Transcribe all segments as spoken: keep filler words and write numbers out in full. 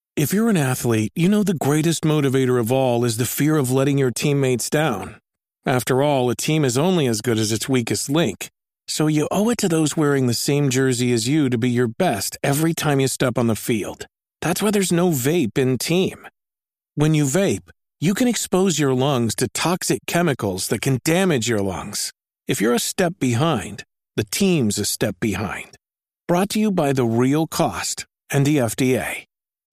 If you're an athlete, you know the greatest motivator of all is the fear of letting your teammates down. After all, a team is only as good as its weakest link. So you owe it to those wearing the same jersey as you to be your best every time you step on the field. That's why there's no vape in team. When you vape, you can expose your lungs to toxic chemicals that can damage your lungs. If you're a step behind, the team's a step behind. Brought to you by The Real Cost and the F D A.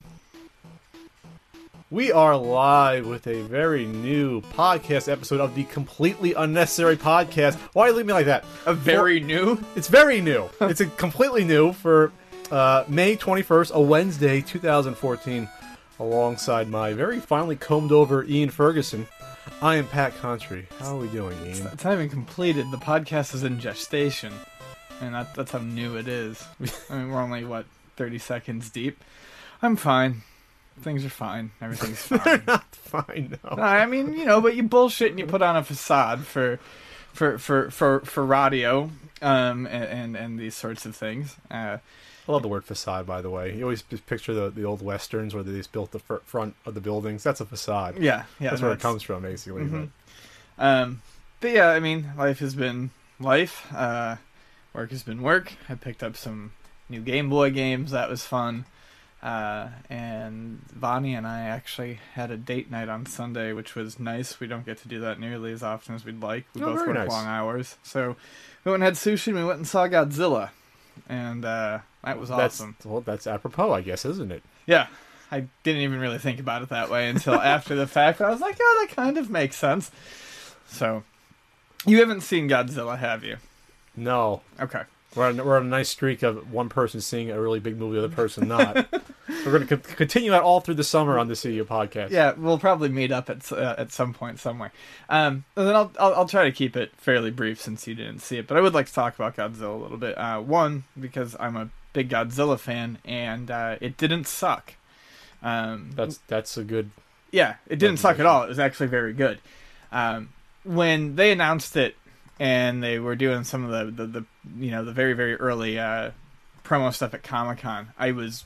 We are live with a very new podcast episode of the Completely Unnecessary Podcast. Why leave me like that? A very for, new? It's very new. It's a completely new for uh, May twenty-first, a Wednesday, two thousand fourteen, alongside my very finely combed over Ian Ferguson. I am Pat Country. How are we doing, Ian? It's, it's not even completed. The podcast is in gestation, and that, that's how new it is. I mean, we're only, what, thirty seconds deep? I'm fine. Things are fine. Everything's fine. They're not fine, no. no. I mean, you know, but you bullshit and you put on a facade for for for for, for radio um, and, and and these sorts of things. Uh, I love the word facade, by the way. You always just picture the, the old westerns where they just built the fr- front of the buildings. That's a facade. Yeah, yeah. That's where it comes from, basically. Mm-hmm. But. Um, but yeah, I mean, life has been life. Uh, work has been work. I picked up some new Game Boy games. That was fun. Uh, and Vonnie and I actually had a date night on Sunday, which was nice. We don't get to do that nearly as often as we'd like. We oh, both work nice. long hours. So we went and had sushi and we went and saw Godzilla. And uh, that was that's, awesome. Well, that's apropos, I guess, isn't it? Yeah. I didn't even really think about it that way until after the fact. I was like, oh, that kind of makes sense. So, you haven't seen Godzilla, have you? No. Okay. We're on, we're on a nice streak of one person seeing a really big movie, the other person not. We're going to co- continue that all through the summer on the C E O podcast. Yeah, we'll probably meet up at uh, at some point somewhere. Um, and then I'll, I'll I'll try to keep it fairly brief since you didn't see it. But I would like to talk about Godzilla a little bit. Uh, one, because I'm a big Godzilla fan, and uh, it didn't suck. Um, that's that's a good. Yeah, it didn't suck at all. It was actually very good. Um, when they announced it. And they were doing some of the, the, the you know, the very, very early uh, promo stuff at Comic-Con. I was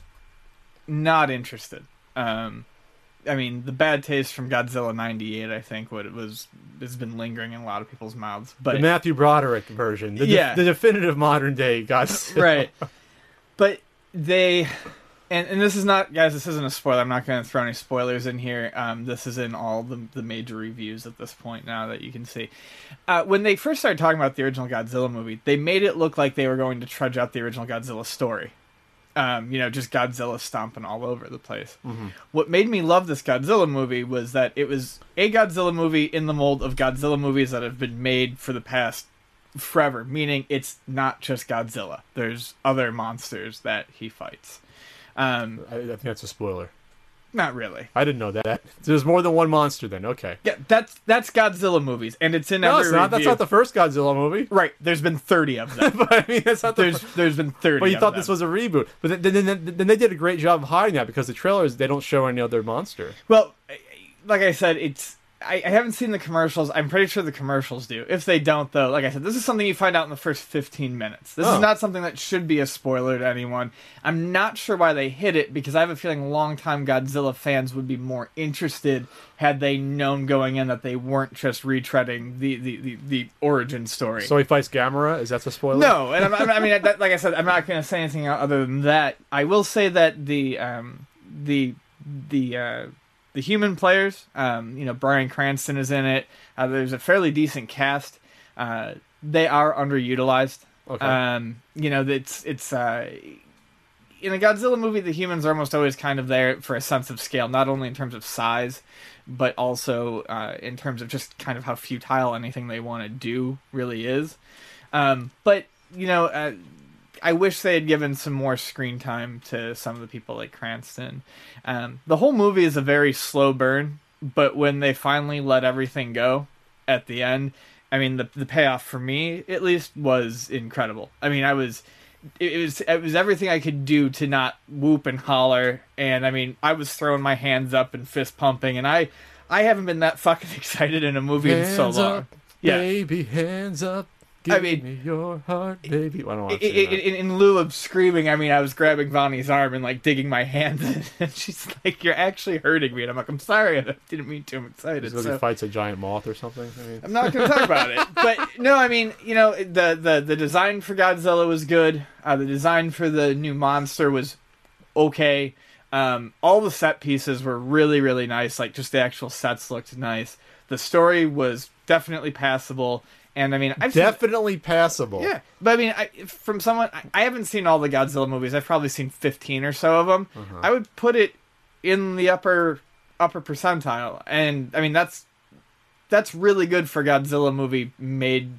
not interested. Um, I mean, the bad taste from Godzilla ninety-eight, I think, what it was, has been lingering in a lot of people's mouths. But the Matthew Broderick version. The, yeah. de- the definitive modern day Godzilla. Right. But they... And, and this is not, guys, this isn't a spoiler. I'm not going to throw any spoilers in here. Um, this is in all the, the major reviews at this point now that you can see. Uh, when they first started talking about the original Godzilla movie, they made it look like they were going to trudge out the original Godzilla story. Um, you know, just Godzilla stomping all over the place. Mm-hmm. What made me love this Godzilla movie was that it was a Godzilla movie in the mold of Godzilla movies that have been made for the past forever. Meaning it's not just Godzilla. There's other monsters that he fights. Um, I, I think that's a spoiler. Not really. I didn't know that. There's more than one monster then. Okay. Yeah, that's that's Godzilla movies, and it's in no, every it's not. review. That's not the first Godzilla movie. Right. There's been thirty of them. But I mean, that's not the there's first. there's been thirty. But you of thought them. this was a reboot. But then, then, then, then they did a great job of hiding that because the trailers they don't show any other monster. Well, like I said, it's. I, I haven't seen the commercials. I'm pretty sure the commercials do. If they don't, though, like I said, this is something you find out in the first fifteen minutes. This oh. is not something that should be a spoiler to anyone. I'm not sure why they hid it, because I have a feeling longtime Godzilla fans would be more interested had they known going in that they weren't just retreading the, the, the, the origin story. So he fights Gamera? Is that a spoiler? No, and I'm, I mean, that, like I said, I'm not going to say anything other than that. I will say that the um, the the uh, the human players, um, you know, Bryan Cranston is in it. Uh, there's a fairly decent cast. Uh, they are underutilized. Okay. Um, you know, it's it's uh, in a Godzilla movie, the humans are almost always kind of there for a sense of scale, not only in terms of size, but also uh, in terms of just kind of how futile anything they want to do really is. Um, but you know. Uh, I wish they had given some more screen time to some of the people like Cranston. Um, the whole movie is a very slow burn, but when they finally let everything go at the end, I mean, the the payoff for me, at least, was incredible. I mean, I was, it, it was, it was everything I could do to not whoop and holler, and I mean, I was throwing my hands up and fist pumping, and I, I haven't been that fucking excited in a movie hands in so long. Up, yeah. baby, hands up. Give I mean, me your heart, baby. I don't want to in, in, in lieu of screaming, I mean, I was grabbing Vonnie's arm and like digging my hands in, and she's like, "You're actually hurting me," and I'm like, "I'm sorry, I didn't mean to. I'm excited." Because so. he fights a giant moth or something. I mean, I'm not going to talk about it, but no, I mean, you know, the the the design for Godzilla was good. Uh, the design for the new monster was okay. Um, all the set pieces were really, really nice. Like, just the actual sets looked nice. The story was definitely passable. And I mean, I've definitely seen, passable. Yeah, but I mean, I, from someone, I, I haven't seen all the Godzilla movies. I've probably seen fifteen or so of them. Uh-huh. I would put it in the upper upper percentile, and I mean that's that's really good for a Godzilla movie made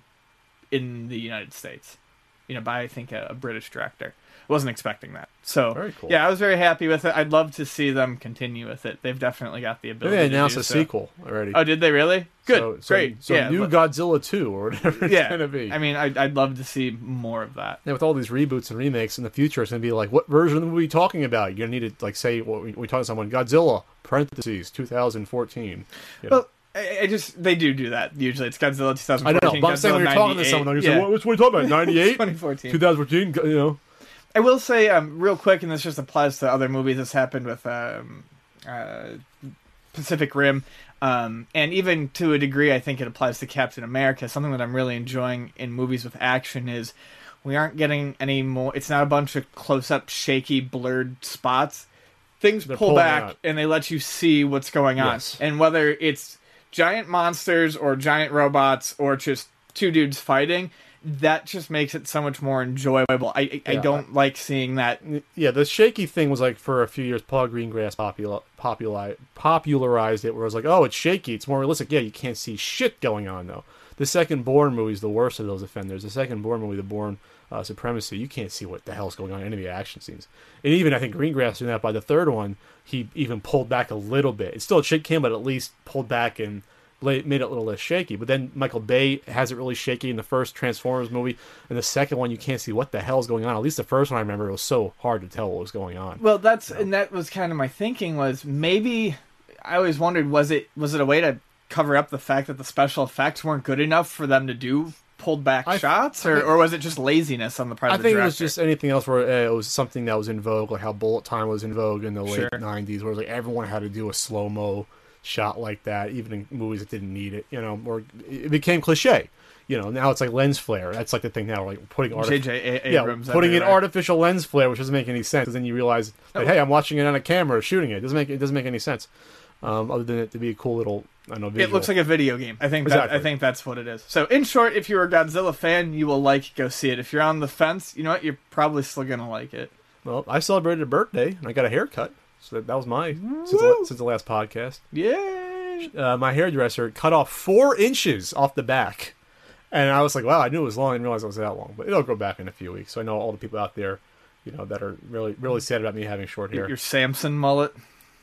in the United States. You know, by I think a, a British director. Wasn't expecting that. So, very cool. Yeah, I was very happy with it. I'd love to see them continue with it. They've definitely got the ability. They announced to do a so. sequel already. Oh, did they really? Good, so, so, great. So yeah, new but, Godzilla two or whatever it's yeah, gonna be. I mean, I'd, I'd love to see more of that. Yeah, with all these reboots and remakes in the future, it's gonna be like, what version of the movie are you talking about? You're gonna need to like say what we, we talk to someone. Godzilla parentheses twenty fourteen. You know? Well, I, I just they do do that usually. It's Godzilla twenty fourteen. I know, but I'm saying when you're talking to someone, you're yeah. saying, "Which one are you talking about? ninety-eight, twenty fourteen, twenty fourteen." You know. I will say, um, real quick, and this just applies to other movies. This happened with um, uh, Pacific Rim, um, and even to a degree, I think it applies to Captain America. Something that I'm really enjoying in movies with action is we aren't getting any more. It's not a bunch of close-up, shaky, blurred spots. Things They're pull back, out. and they let you see what's going on. Yes. And whether it's giant monsters or giant robots or just two dudes fighting, that just makes it so much more enjoyable. I I, yeah, I don't I, like seeing that. Yeah, the shaky thing was like for a few years, Paul Greengrass popula- populi- popularized it, where it was like, oh, it's shaky, it's more realistic. Yeah, you can't see shit going on, though. The second Bourne movie is the worst of those offenders. The second Bourne movie, the Bourne uh, Supremacy, you can't see what the hell's going on in any of the action scenes. And even, I think, Greengrass doing that by the third one, he even pulled back a little bit. It's still a shit cam, but at least pulled back and made it a little less shaky. But then Michael Bay has it really shaky in the first Transformers movie, and the second one you can't see what the hell's going on. At least the first one I remember, it was so hard to tell what was going on. Well, that's you know? and that was kind of my thinking was maybe I always wondered was it was it a way to cover up the fact that the special effects weren't good enough for them to do pulled back I, shots, or, I, or was it just laziness on the part I of the think director? it was just anything else where uh, it was something that was in vogue, like how bullet time was in vogue in the Sure. late nineties, where like everyone had to do a slow mo shot like that, even in movies that didn't need it, you know, or it became cliche. You know, now it's like lens flare. That's like the thing now, like putting artif- J J Abrams, yeah, putting in everywhere. artificial lens flare, which doesn't make any sense. Because then you realize that Oh. hey, I'm watching it on a camera, shooting it. It doesn't make it doesn't make any sense. Um, other than it to be a cool little, I don't know, visual. It looks like a video game. I think that, Exactly. I think that's what it is. So, in short, if you're a Godzilla fan, you will like go see it. If you're on the fence, you know what? You're probably still gonna like it. Well, I celebrated a birthday and I got a haircut, so that, that was my since the, since the last podcast. Yay! Uh, my hairdresser cut off four inches off the back, and I was like, "Wow, I knew it was long. I didn't realize it was that long." But it'll grow back in a few weeks. So I know all the people out there, you know, that are really, really sad about me having short hair. Your, your Samson mullet.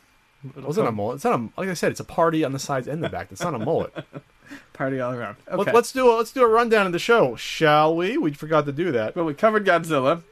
It wasn't a mullet. It's not a, like I said, it's a party on the sides and the back. It's not a mullet. Party all around. Okay. Let, let's do a, let's do a rundown of the show, shall we? We forgot to do that. Well, we covered Godzilla.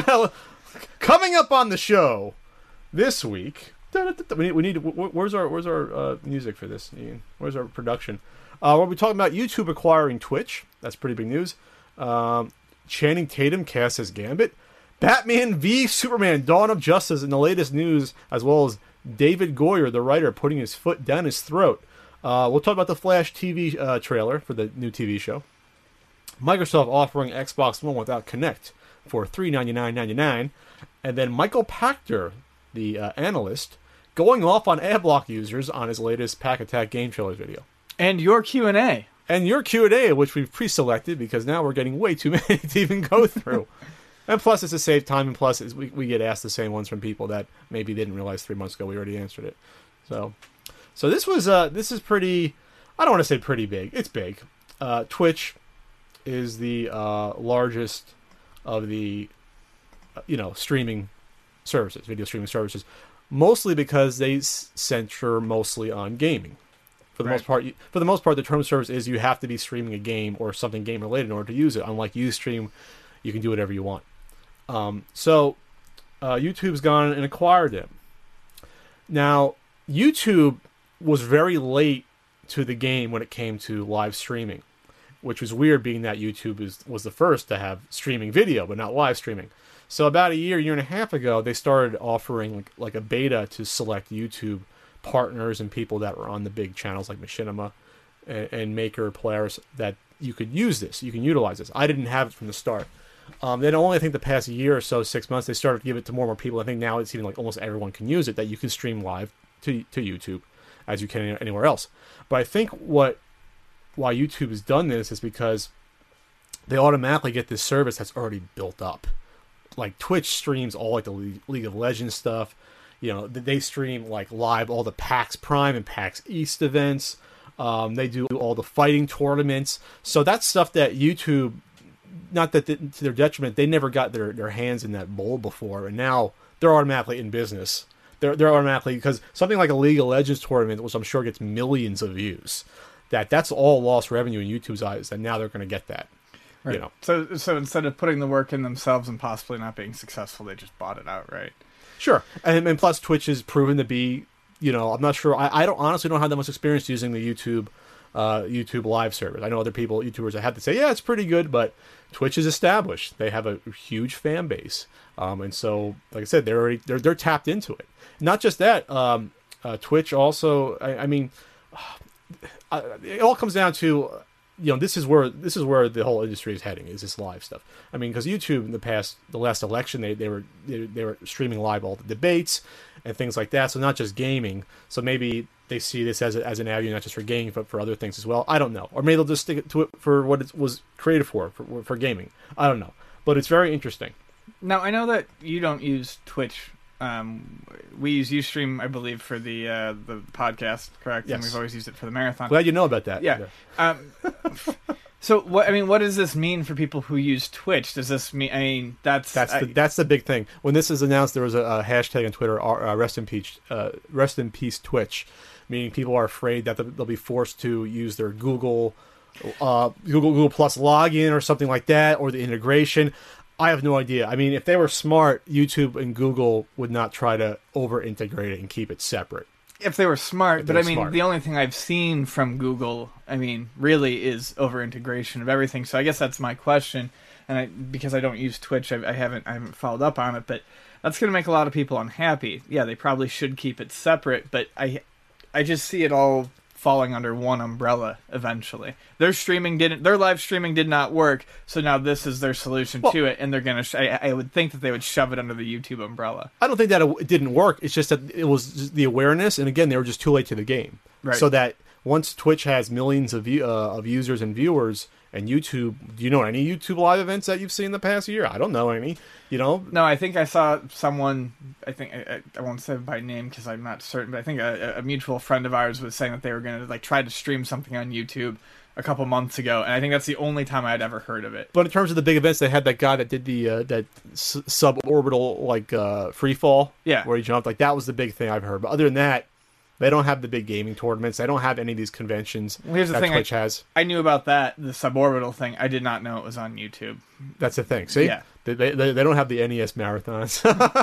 Coming up on the show this week, we need, we need where's our where's our uh, music for this, Ian? Where's our production? Uh, we'll be talking about YouTube acquiring Twitch. That's pretty big news. Um, Channing Tatum cast as Gambit. Batman v Superman: Dawn of Justice in the latest news, as well as David Goyer, the writer, putting his foot down his throat. Uh, we'll talk about the Flash T V uh, trailer for the new T V show. Microsoft offering Xbox One without Kinect for three ninety-nine ninety-nine, and then Michael Pachter, the uh, analyst, going off on Adblock users on his latest Pack Attack Game Trailers video. And your Q and A. And your Q and A, which we've pre-selected because now we're getting way too many to even go through. And plus, it's a save time, and plus, it's, we, we get asked the same ones from people that maybe didn't realize three months ago we already answered it. So, so this was uh, this is pretty. I don't want to say pretty big. It's big. Uh, Twitch is the uh, largest of the, uh, you know, streaming services, video streaming services, mostly because they s- center mostly on gaming. For the Right. most part, you, for the most part, the term service is you have to be streaming a game or something game related in order to use it. Unlike Ustream, you can do whatever you want. Um, so uh, YouTube's gone and acquired them. Now, YouTube was very late to the game when it came to live streaming. which was weird, being that YouTube is was the first to have streaming video, but not live streaming. So about a year, year and a half ago, they started offering like, like a beta to select YouTube partners and people that were on the big channels like Machinima and, and Maker players that you could use this, you can utilize this. I didn't have it from the start. Um, then only I think the past year or so, six months, they started to give it to more and more people. I think now it's even like almost everyone can use it, that you can stream live to to YouTube as you can anywhere else. But I think what why YouTube has done this is because they automatically get this service that's already built up. Like Twitch streams all like the League of Legends stuff. You know, they stream like live all the PAX Prime and PAX East events. Um, they do all the fighting tournaments. So that's stuff that YouTube, not that the, to their detriment, they never got their, their hands in that bowl before, and now they're automatically in business. They're they're automatically, because something like a League of Legends tournament, which I'm sure gets millions of views, that that's all lost revenue in YouTube's eyes, and now they're going to get that. Right. You know. So so instead of putting the work in themselves and possibly not being successful, they just bought it outright. Sure, and and plus Twitch is proven to be, you know, I'm not sure. I, I don't honestly don't have that much experience using the YouTube uh, YouTube live service. I know other people, YouTubers, that have to say, yeah, it's pretty good, but Twitch is established. They have a huge fan base, um, and so, like I said, they're already they're they're tapped into it. Not just that, um, uh, Twitch also. I, I mean, uh, it all comes down to, you know, this is where this is where the whole industry is heading, is this live stuff. I mean, because YouTube in the past, the last election, they they were they, they were streaming live all the debates and things like that. So not just gaming. So maybe they see this as a, as an avenue, not just for gaming, but for other things as well. I don't know. Or maybe they'll just stick to it for what it was created for, for, for gaming. I don't know. But it's very interesting. Now, I know that you don't use Twitch. Um, we use Ustream, I believe, for the uh, the podcast, correct? Yes. And we've always used it for the marathon. Glad you know about that. Yeah. yeah. Um, so, what I mean, what does this mean for people who use Twitch? Does this mean? I mean, that's that's I, the that's the big thing. When this is announced, there was a, a hashtag on Twitter, uh, "Rest in peace, uh, rest in peace, Twitch," meaning people are afraid that they'll be forced to use their Google, uh, Google Google Plus login or something like that, or the integration. I have no idea. I mean, if they were smart, YouTube and Google would not try to over-integrate it and keep it separate. If they were smart, they but were I mean, smart. The only thing I've seen from Google, I mean, really is over-integration of everything. So I guess that's my question, and I, because I don't use Twitch, I, I haven't I haven't followed up on it, but that's going to make a lot of people unhappy. Yeah, they probably should keep it separate, but I, I just see it all falling under one umbrella eventually. Their streaming didn't, their live streaming did not work, so now this is their solution well, to it, and they're gonna. Sh- I, I would think that they would shove it under the YouTube umbrella. I don't think that it didn't work. It's just that it was just the awareness, and again, they were just too late to the game. Right. So that once Twitch has millions of view, uh, of users and viewers, and YouTube, do you know any YouTube live events that you've seen in the past year? I don't know any. You know? No, I think I saw someone. I think I, I won't say by name because I'm not certain, but I think a, a mutual friend of ours was saying that they were going to like try to stream something on YouTube a couple months ago, and I think that's the only time I'd ever heard of it. But in terms of the big events, they had that guy that did the uh, that s- suborbital like uh, free fall, yeah, where he jumped. Like that was the big thing I've heard. But other than that, they don't have the big gaming tournaments. They don't have any of these conventions well, here's the that thing Twitch I, has. I knew about that, the suborbital thing. I did not know it was on YouTube. That's the thing. See, yeah. they, they they don't have the N E S marathons.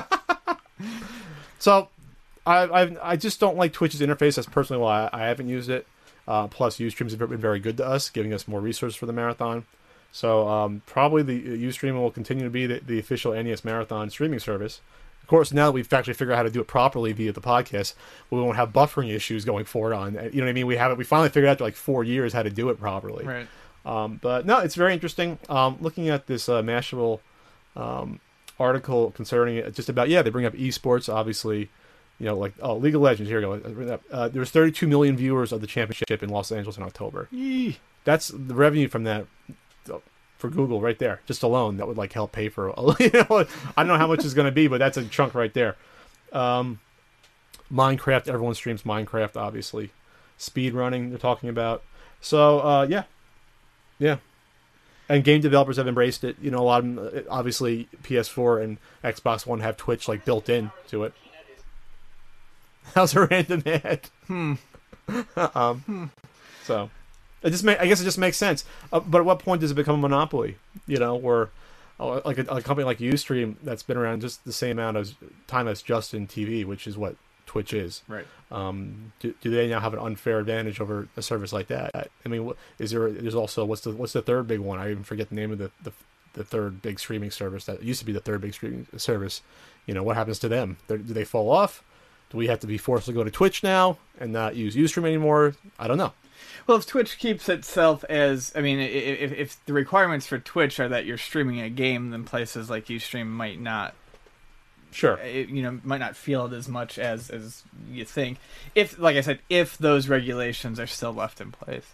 So, I I I just don't like Twitch's interface. That's personally why I, I haven't used it. Uh, plus, Ustream's been very good to us, giving us more resources for the marathon. So, um, probably the Ustream will continue to be the, the official N E S marathon streaming service. Of course, now that we've actually figured out how to do it properly via the podcast, we won't have buffering issues going forward on. You know what I mean? We have it. We finally figured out after like four years how to do it properly. Right. Um, but no, it's very interesting. Um, looking at this uh, Mashable um, article concerning it, just about yeah, they bring up esports. Obviously, you know, like oh, League of Legends. Here we go. Uh, there was thirty-two million viewers of the championship in Los Angeles in October. Yee. That's the revenue from that. For Google right there, just alone, that would like help pay for. You know, I don't know how much it's going to be, but that's a chunk right there. Um, Minecraft, everyone streams Minecraft, obviously. Speed running, they're talking about. So uh, yeah, yeah, and game developers have embraced it. You know, a lot of them, obviously P S four and Xbox One have Twitch like built in to it. How's a random ad? Hmm. um. Hmm. So. It just make, I guess it just makes sense. Uh, but at what point does it become a monopoly? You know, where uh, like a, a company like Ustream that's been around just the same amount of time as Justin T V, which is what Twitch is. Right. Um, do, do they now have an unfair advantage over a service like that? I, I mean, what, is there? There's also what's the what's the third big one? I even forget the name of the, the the third big streaming service that used to be the third big streaming service. You know, what happens to them? They're, do they fall off? Do we have to be forced to go to Twitch now and not use Ustream anymore? I don't know. Well, if Twitch keeps itself as, I mean, if, if the requirements for Twitch are that you're streaming a game, then places like Ustream might not, sure, it, you know, might not feel it as much as as you think. If, like I said, if those regulations are still left in place.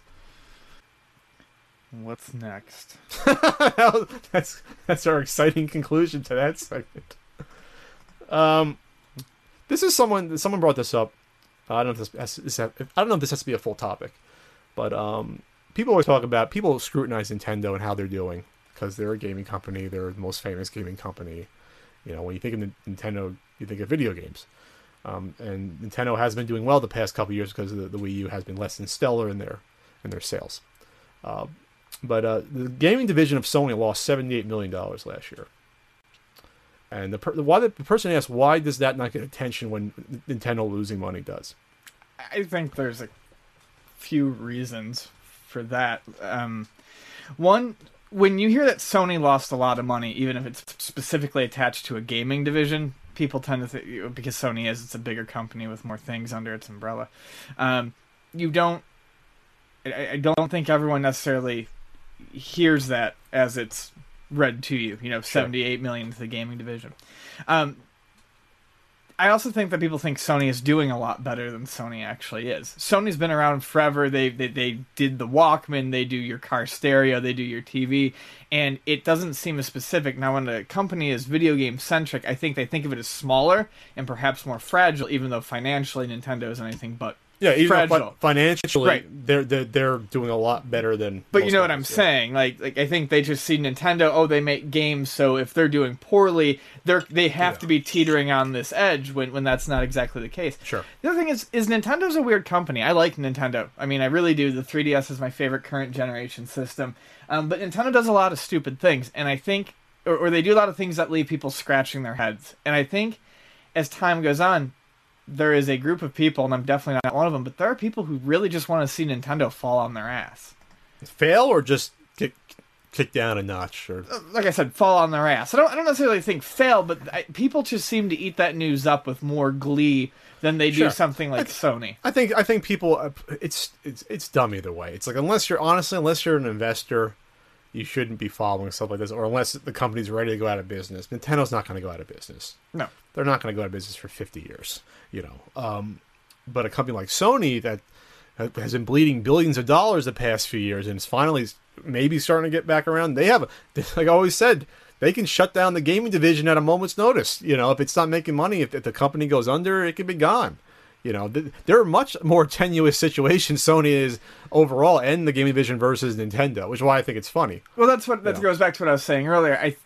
What's next? that's that's our exciting conclusion to that segment. Um, this is someone someone brought this up. I don't know if this, this I don't know if this has to be a full topic, but um, people always talk about people scrutinize Nintendo and how they're doing because they're a gaming company. They're the most famous gaming company. You know, when you think of Nintendo, you think of video games. Um, and Nintendo has been doing well the past couple of years because the, the Wii U has been less than stellar in their in their sales. Uh, but uh, the gaming division of Sony lost seventy-eight million dollars last year. And the, per- why the, the person asked, why does that not get attention when Nintendo losing money does? I think there's a few reasons for that. Um, one, when you hear that Sony lost a lot of money, even if it's specifically attached to a gaming division, people tend to think, because Sony is, it's a bigger company with more things under its umbrella. Um, you don't, I, I don't think everyone necessarily hears that as it's read to you, you know, seventy-eight million to the gaming division. Um, I also think that people think Sony is doing a lot better than Sony actually is. Sony's been around forever. They, they they did the Walkman, they do your car stereo, they do your T V, and it doesn't seem as specific. Now, when a company is video game centric, I think they think of it as smaller and perhaps more fragile, even though financially Nintendo is anything but Yeah, even fragile. Financially, right. they're, they're they're doing a lot better than. But you know what I'm yeah. saying? Like, like I think they just see Nintendo. Oh, they make games, so if they're doing poorly, they're they have yeah. to be teetering on this edge when, when that's not exactly the case. Sure. The other thing is, is Nintendo's a weird company. I like Nintendo. I mean, I really do. The three D S is my favorite current generation system. Um, but Nintendo does a lot of stupid things, and I think, or, or they do a lot of things that leave people scratching their heads. And I think, as time goes on, there is a group of people, and I'm definitely not one of them, but there are people who really just want to see Nintendo fall on their ass. Fail or just get kicked down a notch? Or like I said, fall on their ass. I don't, I don't necessarily think fail, but I, people just seem to eat that news up with more glee than they do sure. something like I th- Sony. I think I think people, it's it's it's dumb either way. It's like, unless you're, honestly, unless you're an investor, you shouldn't be following stuff like this, or unless the company's ready to go out of business. Nintendo's not going to go out of business. No. They're not going to go out of business for fifty years, you know. Um, but a company like Sony that has been bleeding billions of dollars the past few years and is finally maybe starting to get back around, they have, like I always said, they can shut down the gaming division at a moment's notice. You know, if it's not making money, if, if the company goes under, it can be gone. You know, th- there are much more tenuous situations Sony is overall and the gaming division versus Nintendo, which is why I think it's funny. Well, that's what that you know. goes back to what I was saying earlier. I,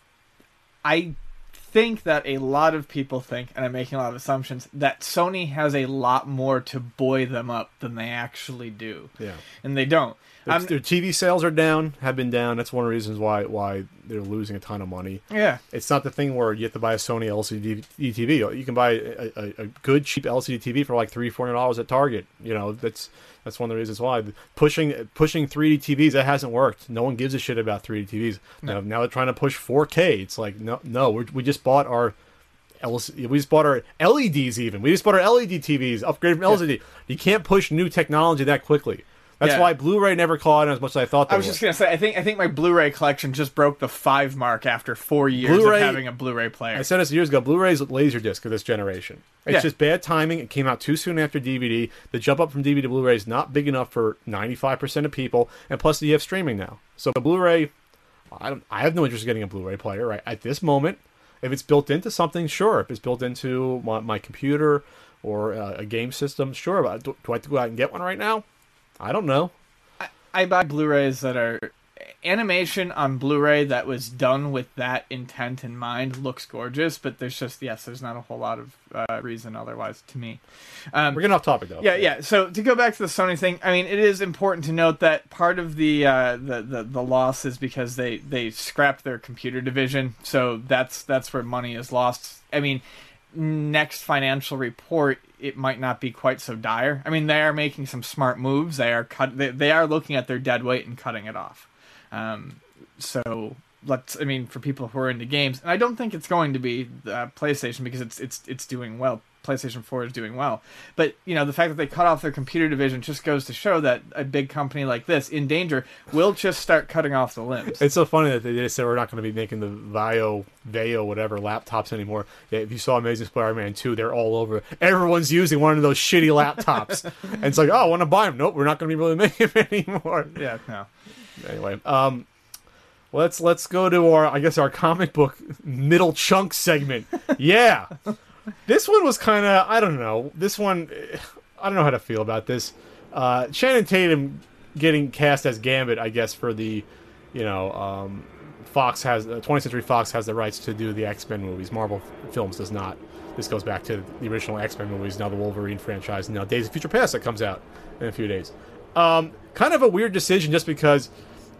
I think that a lot of people think, and I'm making a lot of assumptions, that Sony has a lot more to buoy them up than they actually do. Yeah, and they don't. Their, their T V sales are down, have been down. That's one of the reasons why why they're losing a ton of money. Yeah, it's not the thing where you have to buy a Sony L C D T V. You can buy a, a, a good cheap L C D T V for like three, four hundred dollars at Target. You know, that's that's one of the reasons why pushing pushing three D T Vs, that hasn't worked. No one gives a shit about three D T Vs. No. Now, now they're trying to push four K. It's like no, no, we're, we just bought our. L C D, we just bought our L E Ds. Even we just bought our L E D T Vs, upgraded from L C D. Yeah. You can't push new technology that quickly. That's yeah. why Blu-ray never caught on as much as I thought they I was would. just going to say, I think I think my Blu-ray collection just broke the five mark after four years Blu-ray, of having a Blu-ray player. I said this years ago, Blu-ray's Laserdisc of this generation. It's yeah. just bad timing. It came out too soon after D V D. The jump up from D V D to Blu-ray is not big enough for ninety-five percent of people, and plus you have streaming now. So the Blu-ray, I, don't, I have no interest in getting a Blu-ray player right at this moment. If it's built into something, sure. If it's built into my, my computer or uh, a game system, sure. But do, do I have to go out and get one right now? I don't know. I buy Blu-rays that are animation on Blu-ray that was done with that intent in mind. Looks gorgeous, but there's just yes, there's not a whole lot of uh, reason otherwise to me. Um, We're getting off topic though. Yeah, yeah. So to go back to the Sony thing, I mean, it is important to note that part of the uh, the, the the loss is because they they scrapped their computer division. So that's that's where money is lost. I mean, next financial report, it might not be quite so dire. I mean, they are making some smart moves. They are cut. They, they are looking at their dead weight and cutting it off. Um, so let's. I mean, for people who are into games, and I don't think it's going to be uh, PlayStation because it's it's it's doing well. PlayStation four is doing well, but you know the fact that they cut off their computer division just goes to show that a big company like this, in danger, will just start cutting off the limbs. It's so funny that they just said we're not going to be making the Vio, Vaio, whatever laptops anymore. Yeah, if you saw Amazing Spider-Man two, they're all over. Everyone's using one of those shitty laptops, and it's like, oh, I want to buy them. Nope, we're not going to be really making them anymore. Yeah, no. Anyway, um, let's let's go to our, I guess, our comic book middle chunk segment. Yeah. This one was kind of, I don't know. This one, I don't know how to feel about this. Uh, Channing Tatum getting cast as Gambit, I guess, for the, you know, um, Fox has, uh, twentieth Century Fox has the rights to do the X-Men movies. Marvel Films does not. This goes back to the original X-Men movies, now the Wolverine franchise, and now Days of Future Past that comes out in a few days. Um, kind of a weird decision just because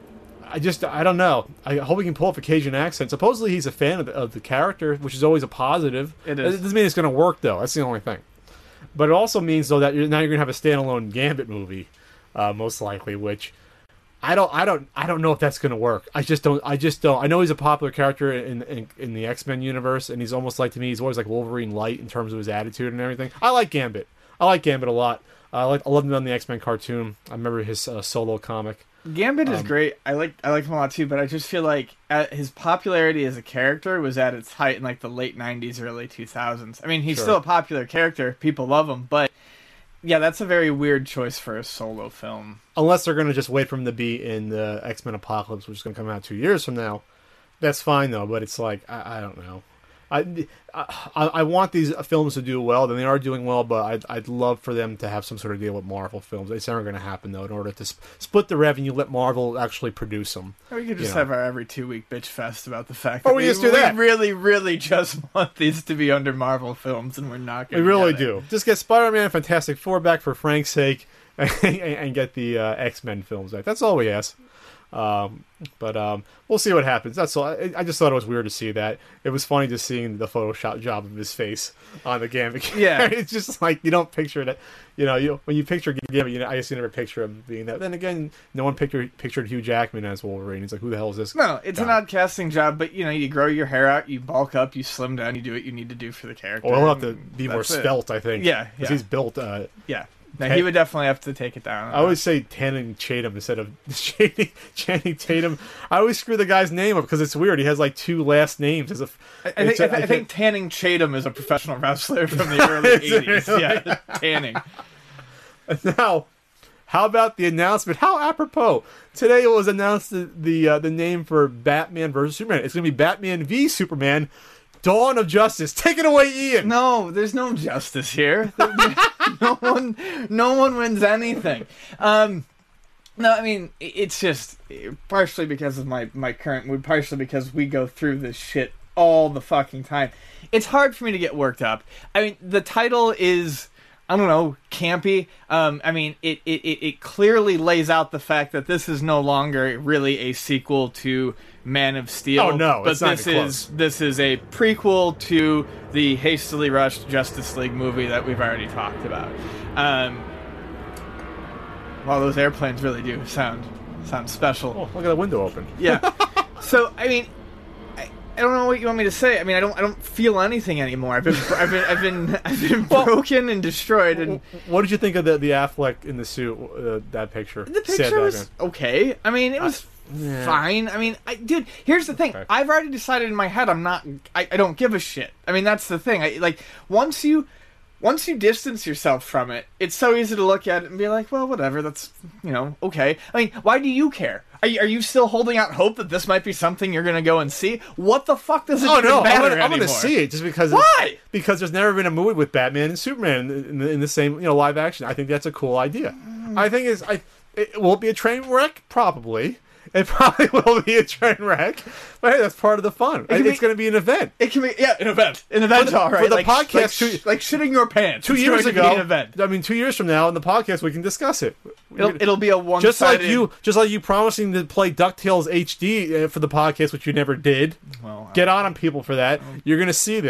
I just, I don't know. I hope he can pull off a Cajun accent. Supposedly he's a fan of the, of the character, which is always a positive. It is. It doesn't mean it's going to work, though. That's the only thing. But it also means, though, that you're, now you're going to have a standalone Gambit movie, uh, most likely, which I don't, I don't, I don't know if that's going to work. I just don't, I just don't. I know he's a popular character in, in in the X-Men universe, and he's almost like, to me, he's always like Wolverine light in terms of his attitude and everything. I like Gambit. I like Gambit a lot. Uh, I like, I love him on the X-Men cartoon. I remember his uh, solo comic. Gambit is Um, great. I like I like him a lot too, but I just feel like at, his popularity as a character was at its height in like the late nineties, early two thousands. I mean, he's Sure. still a popular character. People love him, but yeah, that's a very weird choice for a solo film. Unless they're going to just wait for him to be in the X-Men Apocalypse, which is going to come out two years from now. That's fine, though, but it's like, I, I don't know. I, I I want these films to do well, and they are doing well, but I'd, I'd love for them to have some sort of deal with Marvel films. It's never going to happen, though, in order to sp- split the revenue, let Marvel actually produce them. Or we could just You know. have our every two week bitch fest about the fact Oh, that we we, just do that. we really, really just want these to be under Marvel films, and we're not We going to really do. Just get Spider-Man and Fantastic Four back for Frank's sake, and, and get the uh, X-Men films back. That's all we ask. Um, but um, we'll see what happens. That's all. I, I just thought it was weird to see that. It was funny just seeing the Photoshop job of his face on the Gambit. Yeah. It's just like you don't picture it. You know, you when you picture Gambit, you know, I guess you never picture him being that. Then again, no one pictured pictured Hugh Jackman as Wolverine. He's like, who the hell is this? No, it's guy? an odd casting job, but you know, you grow your hair out, you bulk up, you slim down, you do what you need to do for the character. Well, he'll have to and be more that's it. svelte, I think. Yeah, 'Cause yeah. he's built. Uh, Yeah. No, Hey. he would definitely have to take it down. I always say Channing Tatum instead of Channing, Channing Tatum. I always screw the guy's name up because it's weird. He has like two last names. As a, I, I, think, it's a- I, th- I think Tanning Chatham is a professional wrestler from the early Is it eighties. really? Yeah, Tanning. Now, how about the announcement? How apropos! Today it was announced the the, uh, the name for Batman versus Superman. It's going to be Batman v Superman: Dawn of Justice. Take it away, Ian. No, there's no justice here. no one, no one wins anything. Um, no, I mean it's just partially because of my my current mood, partially because we go through this shit all the fucking time. It's hard for me to get worked up. I mean, the title is, I don't know, campy. Um, I mean, it, it, it it clearly lays out the fact that this is no longer really a sequel to Man of Steel. Oh, no, but it's not this even is close. this is a prequel to the hastily rushed Justice League movie that we've already talked about. Um, well, those airplanes really do sound sound special. Oh, look at the window open. Yeah. So I mean, I, I don't know what you want me to say. I mean, I don't I don't feel anything anymore. I've been I've been I've been I've been Well- broken and destroyed. And What did you think of the the Affleck in the suit? Uh, that picture. the Sad picture was background. okay. I mean, it was yeah. fine. I mean, I dude. Here's the thing. Okay. I've already decided in my head I'm not. I, I don't give a shit. I mean, that's the thing. I like once you. Once you distance yourself from it, it's so easy to look at it and be like, well, whatever, that's, you know, okay. I mean, why do you care? Are you, are you still holding out hope that this might be something you're going to go and see? What the fuck does it Oh even no! I'm matter gonna, I'm anymore? gonna see it just because. Why? Because there's never been a movie with Batman and Superman in the, in the same, you know, live action. I think that's a cool idea. I think it's. I. It will it be a train wreck, probably. It probably will be a train wreck, but hey, that's part of the fun. can It's be- going to be an event. It can be, yeah, an event. An event, For the- all right. for the like, podcast, like, two- sh- like shitting your pants. Two It's years going to ago, be an event. I mean, two years from now in the podcast, we can discuss it. It'll, it'll be a one-sided... just like you, just like you promising to play DuckTales H D uh, for the podcast, which you never did. Well, Get on on people for that. You're going to see this.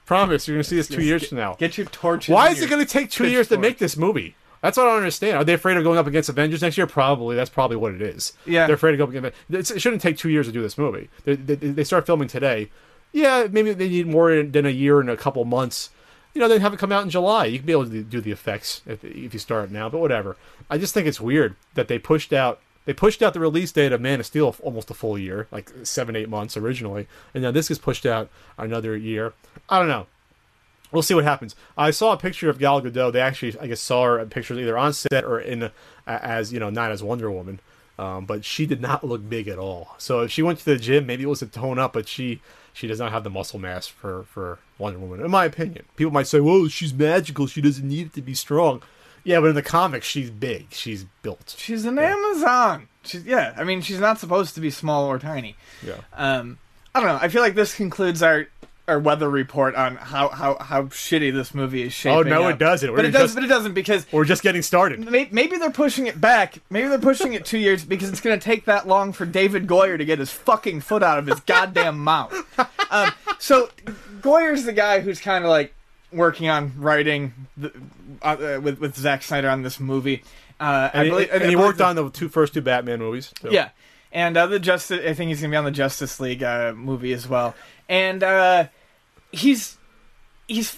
Promise, you're going to see this two years get, from now. Get your torches. Why is it going to take two years to pitchforks. make this movie? That's what I don't understand. Are they afraid of going up against Avengers next year? Probably. That's probably what it is. Yeah. They're afraid to go up against... It shouldn't take two years to do this movie. They, they, they start filming today. Yeah, maybe they need more than a year and a couple months. You know, they have it come out in July. You can be able to do the effects if, if you start now, but whatever. I just think it's weird that they pushed out... They pushed out the release date of Man of Steel almost a full year, like seven, eight months originally, and now this gets pushed out another year. I don't know. We'll see what happens. I saw a picture of Gal Gadot. They actually, I guess, saw her a picture either on set or in uh, as you know, not as Wonder Woman, um, but she did not look big at all. So if she went to the gym, maybe it was a tone up, but she she does not have the muscle mass for for Wonder Woman, in my opinion. People might say, "Well, she's magical. She doesn't need it to be strong." Yeah, but in the comics, she's big. She's built. She's an yeah. Amazon. She's yeah. I mean, she's not supposed to be small or tiny. Yeah. Um, I don't know. I feel like this concludes our our weather report on how how, how shitty this movie is shaping. Oh no, up. it doesn't. We're But it just, does. But it doesn't because we're just getting started. may, maybe they're pushing it back. Maybe they're pushing it two years because it's going to take that long for David Goyer to get his fucking foot out of his goddamn mouth. Um, so Goyer's the guy who's kind of like working on writing the, uh, with with Zack Snyder on this movie. Uh, And, I he, believe, and I he believe worked the- on the two first two Batman movies. So. Yeah, and uh, the Justice. I think he's gonna be on the Justice League uh, movie as well. And uh, he's he's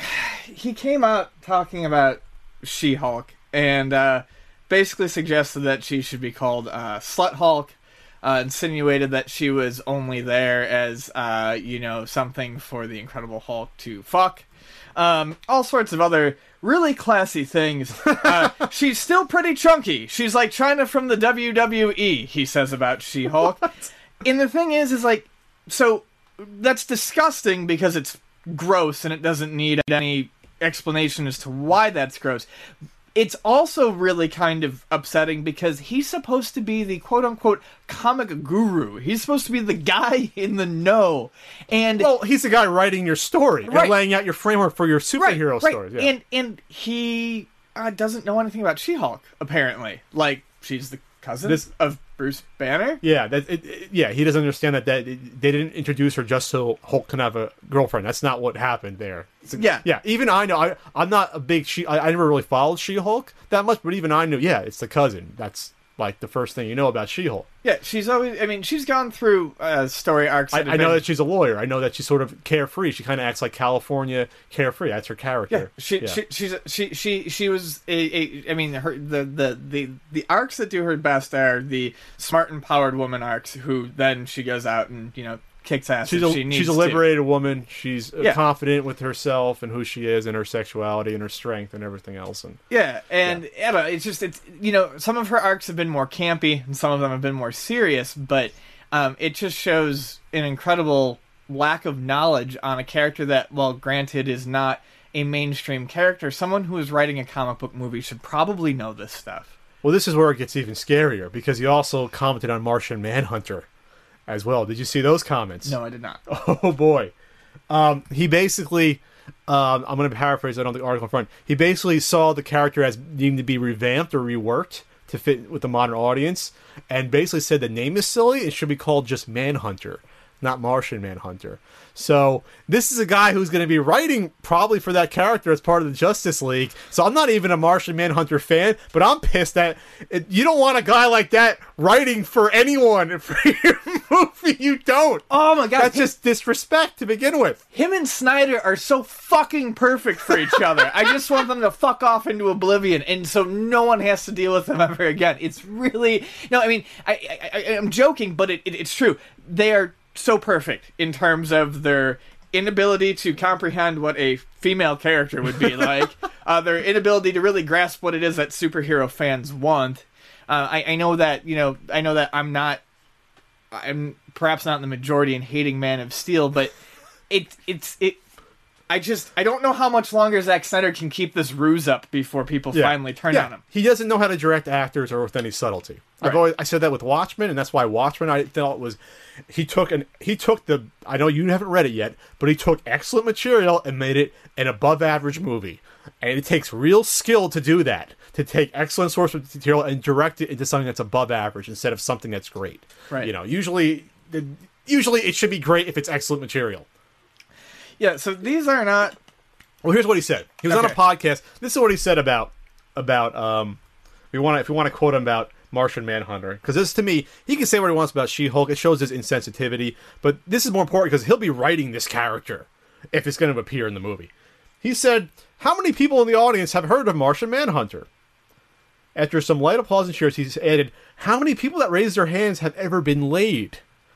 he came out talking about She-Hulk and uh, basically suggested that she should be called uh, Slut Hulk. Uh, insinuated that she was only there as uh, you know, something for the Incredible Hulk to fuck. Um, all sorts of other really classy things. Uh, she's still pretty chunky. She's like China from the W W E, he says about She-Hulk. And the thing is, is like, so that's disgusting because it's gross and it doesn't need any explanation as to why that's gross. It's also really kind of upsetting because he's supposed to be the quote-unquote comic guru. He's supposed to be the guy in the know. And Well, he's the guy writing your story Right. and laying out your framework for your superhero right, right. stories. Yeah. And and he uh, doesn't know anything about She-Hulk, apparently. Like, she's the cousin This- of Bruce Banner? yeah, that, it, it- yeah, he doesn't understand that, that it- they didn't introduce her just so Hulk can have a girlfriend. That's not what happened there. It's- Yeah. yeah. Even I know. I, I'm not a big She. I, I never really followed She-Hulk that much, but even I knew. Yeah, it's the cousin. That's like the first thing you know about She-Hulk. Yeah, she's always... I mean, she's gone through uh, story arcs. I, that I have know been- that she's a lawyer. I know that she's sort of carefree. She kind of acts like California carefree. That's her Yeah, character. she, Yeah. she she's she she she was a, a I mean her the, the the the arcs that do her best are the smart empowered woman arcs who then she goes out and, you know, kicks ass She's if a she needs she's a to. liberated woman. She's uh, Yeah. confident with herself and who she is and her sexuality and her strength and everything else. And Yeah, and I don't know, it's just it's you know, some of her arcs have been more campy and some of them have been more serious, but um, it just shows an incredible lack of knowledge on a character that, well, granted, is not a mainstream character. Someone who is writing a comic book movie should probably know this stuff. well, this is where it gets even scarier because he also commented on Martian Manhunter as well. Did you see those comments? No, I did not. Oh boy. Um, he basically, um, I'm going to paraphrase. I don't have the article in front. He basically saw the character as needing to be revamped or reworked to fit with the modern audience, and basically said the name is silly. It should be called just Manhunter, not Martian Manhunter. So this is a guy who's going to be writing probably for that character as part of the Justice League. So I'm not even a Martian Manhunter fan, but I'm pissed that it, you don't want a guy like that writing for anyone for your movie. You don't. Oh my god, That's just disrespect to begin with. him and Snyder are so fucking perfect for each other. I just want them to fuck off into oblivion, and so no one has to deal with them ever again. It's really no. I mean, I, I, I I'm joking, but it, it it's true. They are so perfect in terms of their inability to comprehend what a female character would be like, uh, their inability to really grasp what it is that superhero fans want. Uh, I, I know that you know. I know that I'm not. I'm perhaps not in the majority in hating Man of Steel, but it it's it. I just I don't know how much longer Zack Snyder can keep this ruse up before people Yeah. finally turn yeah. on him. He doesn't know how to direct actors or with any subtlety. I've Right. always I said that with Watchmen, and that's why Watchmen I felt was he took an he took the I know you haven't read it yet, but he took excellent material and made it an above average movie. And it takes real skill to do that, to take excellent source material and direct it into something that's above average instead of something that's great. Right. You know, usually usually it should be great if it's excellent material. Yeah, so these are not... Well, here's what he said. He was Okay. on a podcast. This is what he said about, about um, if we want to, if we want to quote him about Martian Manhunter. Because this, to me, he can say what he wants about She-Hulk. It shows his insensitivity. But this is more important because he'll be writing this character if it's going to appear in the movie. He said, how many people in the audience have heard of Martian Manhunter? After some light applause and cheers, he's added, how many people that raised their hands have ever been laid?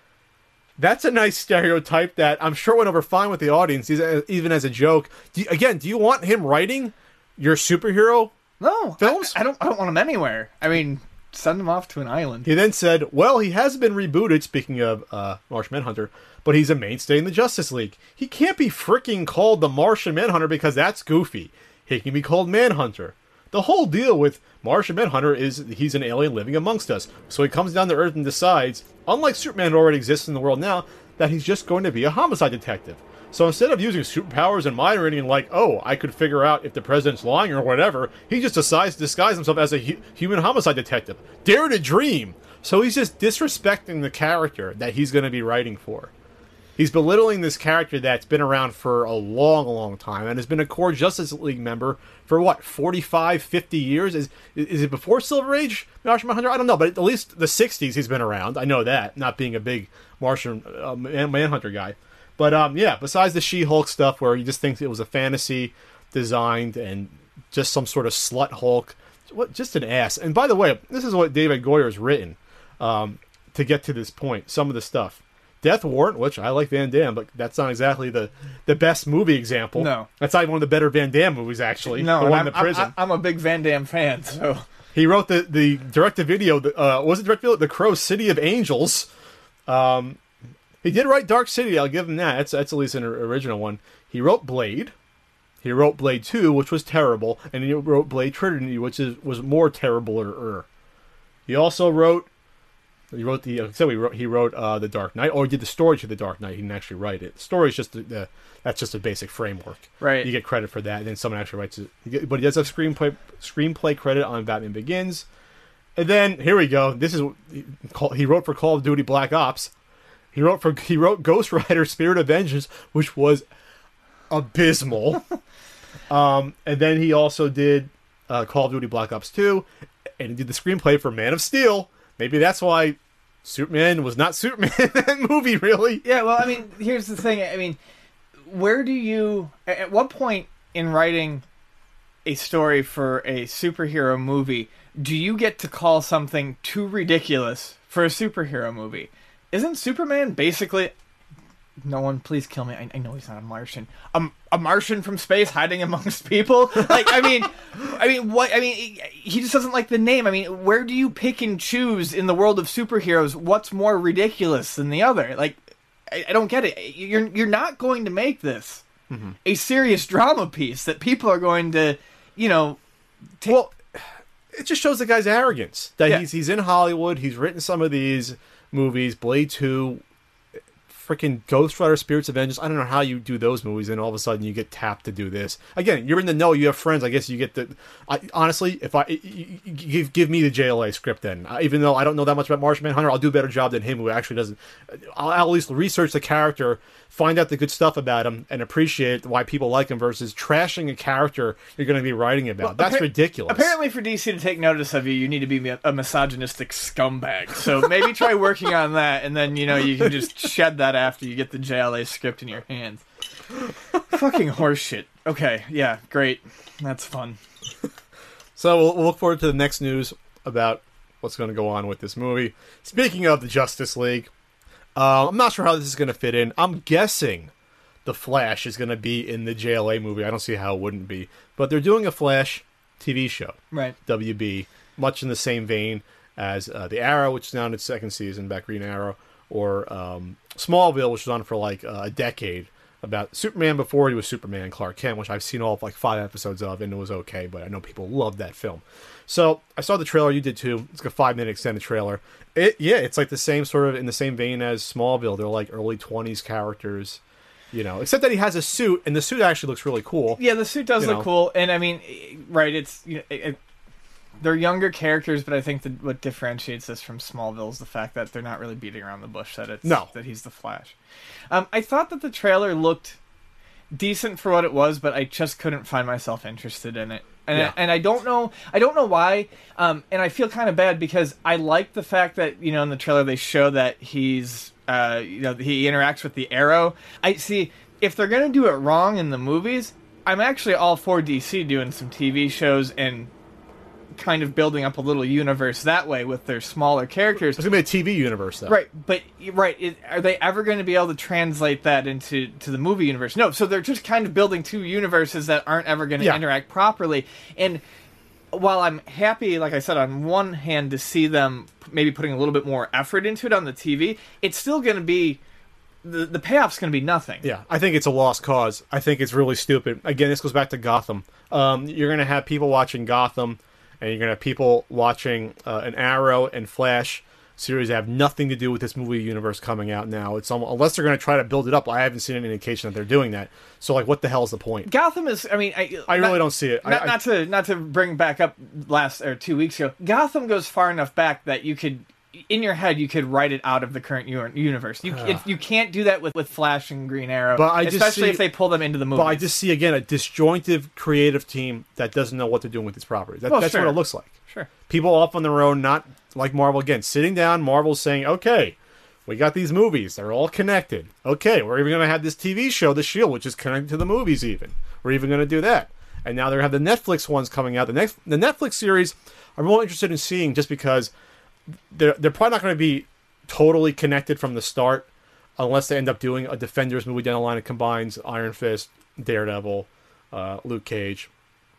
That's a nice stereotype that I'm sure went over fine with the audience, even as a joke. Do you, again, do you want him writing your superhero No, films? I, I don't. I don't want him anywhere. I mean, send him off to an island. He then said, well, he has been rebooted, speaking of uh, Martian Manhunter, but he's a mainstay in the Justice League. He can't be freaking called the Martian Manhunter because that's goofy. He can be called Manhunter. The whole deal with Martian Manhunter is he's an alien living amongst us. So he comes down to Earth and decides, unlike Superman who already exists in the world now, that he's just going to be a homicide detective. So instead of using superpowers and mind reading like, oh, I could figure out if the president's lying or whatever, he just decides to disguise himself as a hu- human homicide detective. Dare to dream! So he's just disrespecting the character that he's going to be writing for. He's belittling this character that's been around for a long, long time and has been a core Justice League member for, what, forty-five, fifty years? Is is it before Silver Age, Martian Manhunter? I don't know, but at least the sixties he's been around. I know that, not being a big Martian uh, Manhunter guy. But, um, yeah, besides the She-Hulk stuff where he just thinks it was a fantasy designed and just some sort of slut Hulk, what, just an ass. And by the way, this is what David Goyer's written um, to get to this point, some of the stuff. Death Warrant, which I like Van Damme, but that's not exactly the, the best movie example. No. That's not one of the better Van Damme movies, actually. No, the and one I'm, in the prison. I'm, I'm a big Van Damme fan, so... He wrote the, the direct-to-video, uh, was it direct-to-video? The Crow City of Angels. Um, he did write Dark City, I'll give him that. That's, that's at least an original one. He wrote Blade. He wrote Blade two, which was terrible. And he wrote Blade Trinity, which is was more terrible. He also wrote... He wrote the. Uh, so he wrote. He wrote uh, the Dark Knight, or he did the story to the Dark Knight. He didn't actually write it. The story is just the, the. That's just a basic framework. Right. You get credit for that, and then someone actually writes it. But he does have screenplay screenplay credit on Batman Begins. And then here we go. This is he, he wrote for Call of Duty Black Ops. He wrote for he wrote Ghost Rider: Spirit of Vengeance, which was abysmal. um, and then he also did uh, Call of Duty Black Ops two, and he did the screenplay for Man of Steel. Maybe that's why Superman was not Superman in that movie, really. Yeah, well, I mean, here's the thing. I mean, where do you... At what point in writing a story for a superhero movie do you get to call something too ridiculous for a superhero movie? Isn't Superman basically... No one, please kill me. I, I know he's not a Martian. Um, a Martian from space hiding amongst people. Like, I mean, I mean, what? I mean, he just doesn't like the name. I mean, where do you pick and choose in the world of superheroes? What's more ridiculous than the other? Like, I, I don't get it. You're you're not going to make this mm-hmm. a serious drama piece that people are going to, you know, take. Well, it just shows the guy's arrogance that Yeah. he's he's in Hollywood. He's written some of these movies, Blade two. Freaking Ghost Rider, Spirits of Vengeance. I don't know how you do those movies, and all of a sudden you get tapped to do this. Again, you're in the know. You have friends. I guess you get the. I, honestly, if I you, you give give me the J L A script, then I, even though I don't know that much about Martian Manhunter, I'll do a better job than him, who actually doesn't. I'll, I'll at least research the character, find out the good stuff about him, and appreciate why people like him versus trashing a character you're going to be writing about. Well, That's appar- ridiculous. Apparently, for D C to take notice of you, you need to be a misogynistic scumbag. So maybe try working on that, and then you know you can just shed that after you get the J L A script in your hands. Fucking horseshit. Okay, yeah, great. That's fun. So we'll, we'll look forward to the next news about what's going to go on with this movie. Speaking of the Justice League, uh, I'm not sure how this is going to fit in. I'm guessing the Flash is going to be in the J L A movie. I don't see how it wouldn't be. But they're doing a Flash T V show. Right. W B, much in the same vein as uh, The Arrow, which is now in its second season, back Green Arrow, or um, Smallville, which was on for like uh, a decade, about Superman before he was Superman, Clark Kent, which I've seen all of like five episodes of, and it was okay, but I know people love that film. So I saw the trailer, you did too. It's like a five-minute extended trailer. It yeah, it's like the same sort of in the same vein as Smallville. They're like early twenties characters, you know, except that he has a suit, and the suit actually looks really cool. Yeah, the suit does You look know. cool, and I mean, right? It's you know, it, it, they're younger characters, but I think that what differentiates this from Smallville is the fact that they're not really beating around the bush that it's No. that he's the Flash. Um, I thought that the trailer looked decent for what it was, but I just couldn't find myself interested in it. And Yeah. I, and I don't know I don't know why. Um, and I feel kind of bad because I like the fact that, you know, in the trailer they show that he's uh, you know, he interacts with the Arrow. I see if they're gonna do it wrong in the movies, I'm actually all for D C doing some T V shows and kind of building up a little universe that way with their smaller characters. It's gonna be a T V universe, though. Right, but right, it, are they ever going to be able to translate that into to the movie universe? No, so they're just kind of building two universes that aren't ever going to Yeah. interact properly. And while I'm happy, like I said, on one hand to see them maybe putting a little bit more effort into it on the T V, it's still going to be the the payoff's going to be nothing. Yeah, I think it's a lost cause. I think it's really stupid. Again, this goes back to Gotham. Um, you're going to have people watching Gotham, and you're going to have people watching uh, an Arrow and Flash series that have nothing to do with this movie universe coming out now. It's almost, unless they're going to try to build it up. I haven't seen any indication that they're doing that. So, like, what the hell is the point? Gotham is. I mean, I, I not, really don't see it. Not, I, not to not to bring back up last or two weeks ago. Gotham goes far enough back that you could, in your head, you could write it out of the current u- universe. You Uh, it, you can't do that with, with Flash and Green Arrow, But I just especially see- if they pull them into the movie. but I just see, again, a disjointed creative team that doesn't know what they're doing with these properties. That, Well, that's sure. what it looks like. Sure. People off on their own, not like Marvel. Again, sitting down, Marvel's saying, okay, we got these movies. They're all connected. Okay, we're even going to have this T V show, The Shield, which is connected to the movies even. We're even going to do that. And now they have the Netflix ones coming out. The next, the Netflix series, I'm really interested in seeing just because they're, they're probably not going to be totally connected from the start unless they end up doing a Defenders movie down the line that combines Iron Fist, Daredevil, uh, Luke Cage.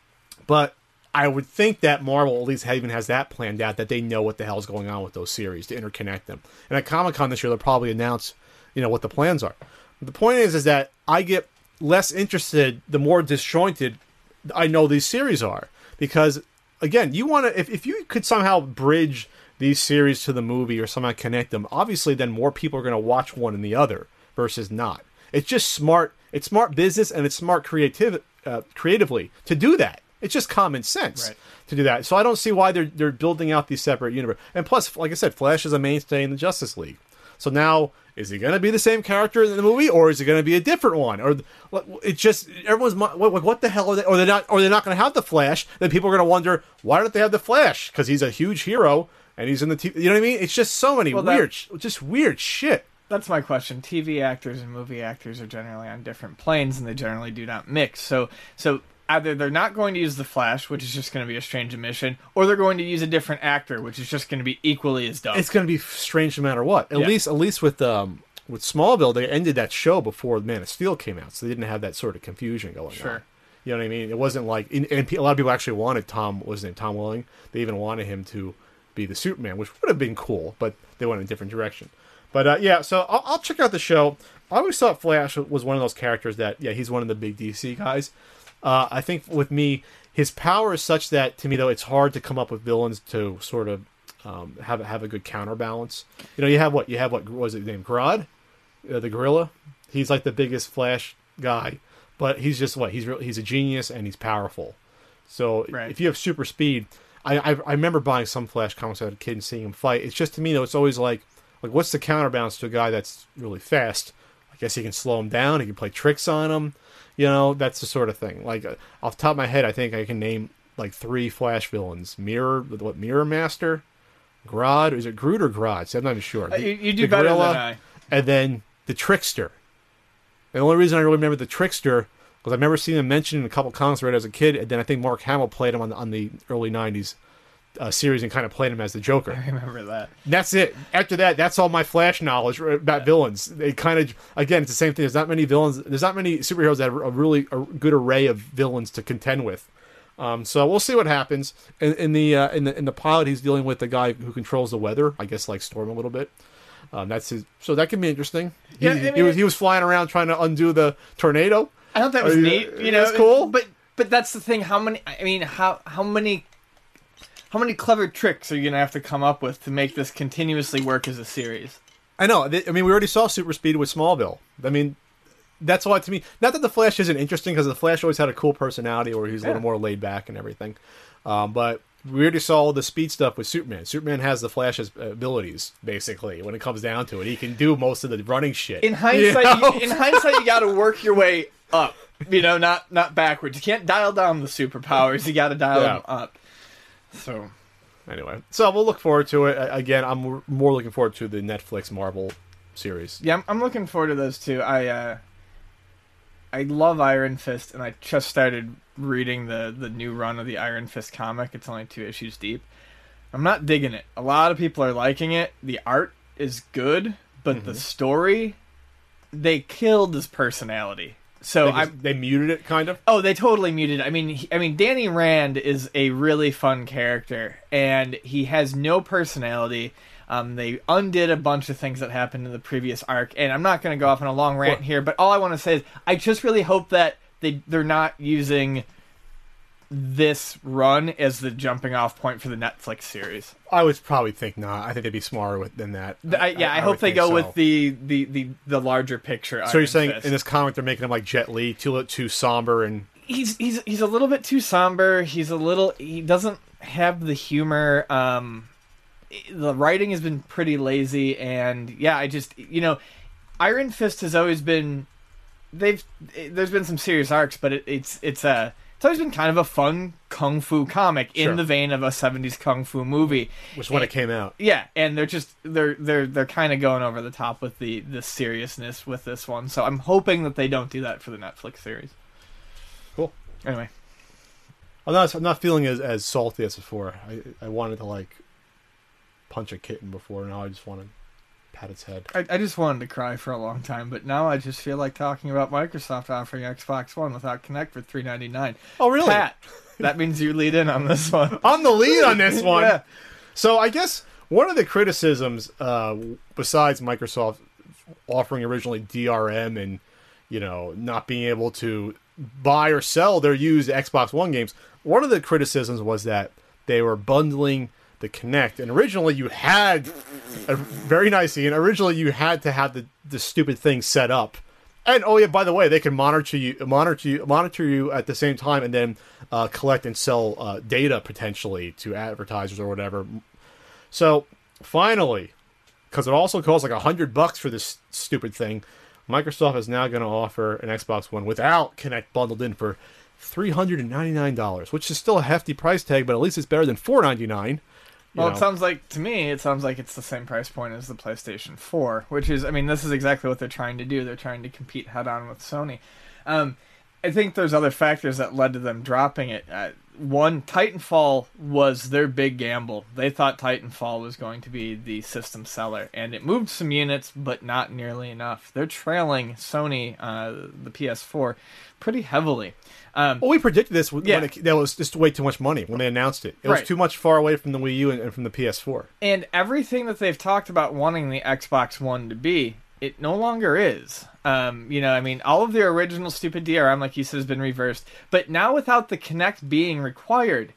But I would think that Marvel at least even has that planned out, that they know what the hell's going on with those series to interconnect them. And at Comic-Con this year, they'll probably announce, you know, what the plans are. But the point is, is that I get less interested the more disjointed I know these series are. Because, again, you want to, if, if you could somehow bridge these series to the movie or somehow connect them, obviously then more people are going to watch one and the other versus not. It's just smart. It's smart business and it's smart creative, uh, creatively to do that. It's just common sense Right. to do that. So I don't see why they're they're building out these separate universe. And plus, like I said, Flash is a mainstay in the Justice League. So now, is he going to be the same character in the movie, or is it going to be a different one? Or it's just everyone's what, what the hell are they? Or they're not, or they're not going to have the Flash. Then people are going to wonder, why don't they have the Flash? Because he's a huge hero and he's in the T V. You know what I mean? It's just so many Well, that- weird, just weird shit. That's my question. T V actors and movie actors are generally on different planes, and they generally do not mix. So, so either they're not going to use the Flash, which is just going to be a strange omission, or they're going to use a different actor, which is just going to be equally as dumb. It's going to be strange no matter what. At Yeah. least, at least with um with Smallville, they ended that show before Man of Steel came out, so they didn't have that sort of confusion going on. Sure. You know what I mean? It wasn't like, and and a lot of people actually wanted Tom, what was his name, Tom Welling. They even wanted him to be the Superman, which would have been cool, but they went in a different direction. But uh, yeah, so I'll, I'll check out the show. I always thought Flash was one of those characters that, yeah, he's one of the big D C guys. Uh, I think with me, his power is such that, to me, though, it's hard to come up with villains to sort of um, have have a good counterbalance. You know, you have what you have. What what was it named? Grodd, uh, the gorilla. He's like the biggest Flash guy, but he's just what he's re- he's a genius and he's powerful. So Right. if you have super speed, I, I I remember buying some Flash comics as a kid and seeing him fight. It's just, to me, though, it's always like like what's the counterbalance to a guy that's really fast? I guess he can slow him down. He can play tricks on him. You know, that's the sort of thing. Like, uh, off the top of my head, I think I can name, like, three Flash villains. Mirror, what, Mirror Master? Grodd? Is it Groot or Grodd? I'm not even sure. Uh, you, you do The better gorilla, than I. And then the Trickster. And the only reason I really remember the Trickster was I remember seeing him mentioned in a couple comics I read as a kid, and then I think Mark Hamill played him on the, on the early nineties uh, series and kind of played him as the Joker. I remember that. That's it. After that, that's all my Flash knowledge about villains. They kind of, again, it's the same thing. There's not many villains. There's not many superheroes that have a really a good array of villains to contend with. Um, so we'll see what happens. In, in the uh, in the in the pilot, he's dealing with the guy who controls the weather. I guess like Storm a little bit. Um, that's his. So that can be interesting. He, Yeah, I mean, he was he was flying around trying to undo the tornado. I thought that was Uh, neat. You know, that's cool. But but that's the thing. How many? I mean, how how many? How many clever tricks are you gonna have to come up with to make this continuously work as a series? I know. I mean, we already saw super speed with Smallville. I mean, that's why to me. Not that the Flash isn't interesting, because the Flash always had a cool personality, where he's a little Yeah. more laid back and everything. Um, but we already saw the speed stuff with Superman. Superman has the Flash's abilities, basically. When it comes down to it, he can do most of the running shit. In hindsight, You know? you, in hindsight, you got to work your way up. You know, not not backwards. You can't dial down the superpowers. You got to dial Yeah. them up. So, Anyway, so we'll look forward to it. Again, I'm more looking forward to the Netflix Marvel series. yeah, I'm, I'm looking forward to those too. I uh, I love Iron Fist, and I just started reading the the new run of the Iron Fist comic. It's only two issues deep. I'm not digging it. A lot of people are liking it. The art is good, but Mm-hmm. the story, they killed his personality. So They, I just, they muted it, kind of. oh, they totally muted. I mean, he, I mean, Danny Rand is a really fun character, and he has no personality. Um, they undid a bunch of things that happened in the previous arc, and I'm not going to go off on a long rant What? here, but all I want to say is I just really hope that they they're not using this run as the jumping off point for the Netflix series. I would probably think not. I think they'd be smarter with, than that. The- I, yeah, I, would hope they think go so. with the, the, the, the larger picture. So you're Iron saying Fist. in this comic they're making him like Jet Li, too too somber and he's he's he's a little bit too somber. He's a little he doesn't have the humor. Um, the writing has been pretty lazy, and yeah, I just you know, Iron Fist has always been they've there's been some serious arcs, but it, it's it's a it's always been kind of a fun kung fu comic in Sure. the vein of a seventies kung fu movie. which when And- it came out. Yeah, and they're just they're they're they're kind of going over the top with the the seriousness with this one. So I'm hoping that they don't do that for the Netflix series. Cool. Anyway, I'm not I'm not feeling as, as salty as before. I I wanted to like punch a kitten before. Now I just want to pat its head. I, I just wanted to cry for a long time, but now I just feel like talking about Microsoft offering Xbox One without Kinect for three ninety-nine. Oh really? Pat, that means you lead in on this one. I'm the lead on this one. Yeah. So I guess one of the criticisms, uh, besides Microsoft offering originally D R M and you know not being able to buy or sell their used Xbox One games, one of the criticisms was that they were bundling the Kinect, and originally you had a very nice and originally you had to have the, the stupid thing set up. And oh yeah, by the way, they can monitor you, monitor you, monitor you at the same time, and then uh, collect and sell uh, data potentially to advertisers or whatever. So finally, because it also costs like a hundred bucks for this stupid thing, Microsoft is now going to offer an Xbox One without Kinect bundled in for three hundred and ninety nine dollars, which is still a hefty price tag, but at least it's better than four ninety nine. Well, it sounds like, to me, it sounds like it's the same price point as the PlayStation four, which is, I mean, this is exactly what they're trying to do. They're trying to compete head-on with Sony. Um, I think there's other factors that led to them dropping it. Uh, one, Titanfall was their big gamble. They thought Titanfall was going to be the system seller, and it moved some units, but not nearly enough. They're trailing Sony, uh, the P S four, pretty heavily. Um, Well, we predicted this when Yeah. it, that was just way too much money when they announced it. It was Right. too much far away from the Wii U and, and from the P S four. And everything that they've talked about wanting the Xbox One to be, it no longer is. Um, you know, I mean, all of their original stupid D R M, like you said, has been reversed. But now without the Kinect being required,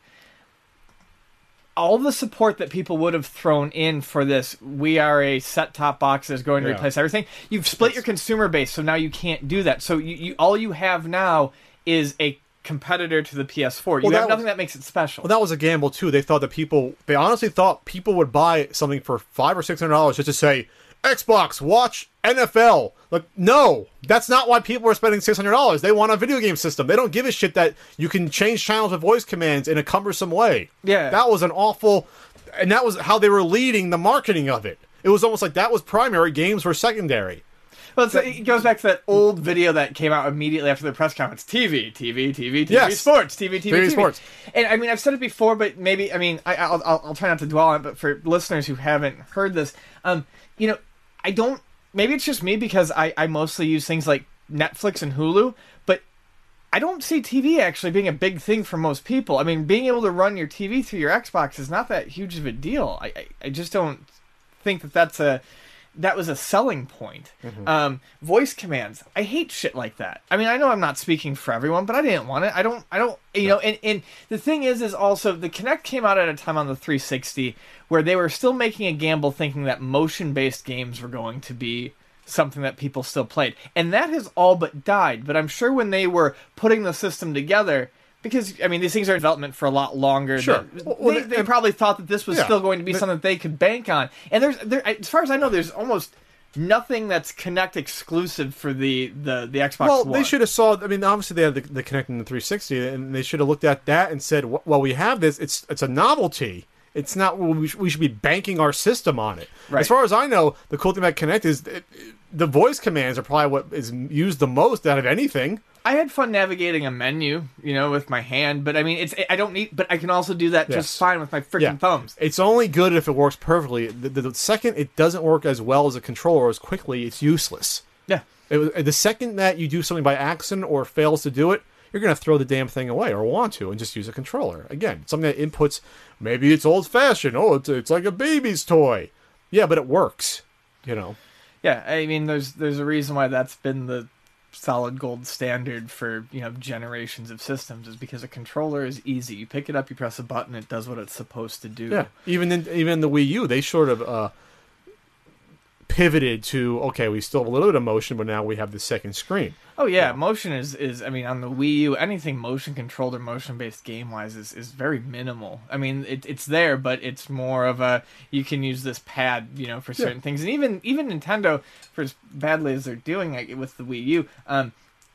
all the support that people would have thrown in for this, we are a set-top box that's going to Yeah. replace everything, you've split your consumer base, so now you can't do that. So you, you all you have now is a competitor to the P S four. You Well, have that nothing was- that makes it special. Well, that was a gamble too. They thought that people, they honestly thought people would buy something for five or six hundred dollars just to say Xbox, watch N F L. Like, no, that's not why people are spending six hundred dollars. They want a video game system. They don't give a shit that you can change channels with voice commands in a cumbersome way. Yeah. that was an awful, and that was how they were leading the marketing of it. It was almost like that was primary, games were secondary. Well, it's, it goes back to that old video that came out immediately after the press conference. T V, T V, T V, T V, Yes. sports, T V, T V, T V, T V. sports. And I mean, I've said it before, but maybe, I mean, I, I'll, I'll, I'll try not to dwell on it, but for listeners who haven't heard this, um, you know, I don't, maybe it's just me because I, I mostly use things like Netflix and Hulu, but I don't see T V actually being a big thing for most people. I mean, being able to run your T V through your Xbox is not that huge of a deal. I, I, I just don't think that that's a, that was a selling point. Mm-hmm. Um, voice commands. I hate shit like that. I mean, I know I'm not speaking for everyone, but I didn't want it. I don't, I don't, you know, and, and the thing is, is also the Kinect came out at a time on the three sixty where they were still making a gamble thinking that motion-based games were going to be something that people still played. And that has all but died. But I'm sure when they were putting the system together, because, I mean, these things are in development for a lot longer. Sure. than- Well, they, and- they probably thought that this was Yeah. still going to be But- something that they could bank on. And there's, there, as far as I know, there's almost nothing that's Kinect exclusive for the, the, the Xbox well, One. they should have saw. I mean, obviously they have the, the Kinect and the three sixty, and they should have looked at that and said, "Well, we have this. It's it's a novelty. It's not. We should, we should be banking our system on it." Right. As far as I know, the cool thing about Kinect is it, the voice commands are probably what is used the most out of anything. I had fun navigating a menu, you know, with my hand, but I mean, it's I don't need, but I can also do that Yes. just fine with my freaking Yeah. thumbs. It's only good if it works perfectly. The, the, the second it doesn't work as well as a controller, as quickly, it's useless. Yeah. It, was- the second that you do something by accident or fails to do it, you're going to throw the damn thing away or want to and just use a controller. Again, something that inputs, maybe it's old-fashioned. Oh, it's, it's like a baby's toy. Yeah, but it works, you know. Yeah, I mean, there's there's a reason why that's been the solid gold standard for, you know, generations of systems, is because a controller is easy. You pick it up, you press a button, it does what it's supposed to do. Yeah, even in, even in the Wii U, they sort of uh, pivoted to, okay, we still have a little bit of motion, but now we have the second screen. Oh yeah, motion is, is I mean, on the Wii U, anything motion controlled or motion based game wise is, is very minimal. I mean, it, it's there, but it's more of a, you can use this pad, you know, for certain Yeah. things. And even even Nintendo, for as badly as they're doing it with the Wii U, um,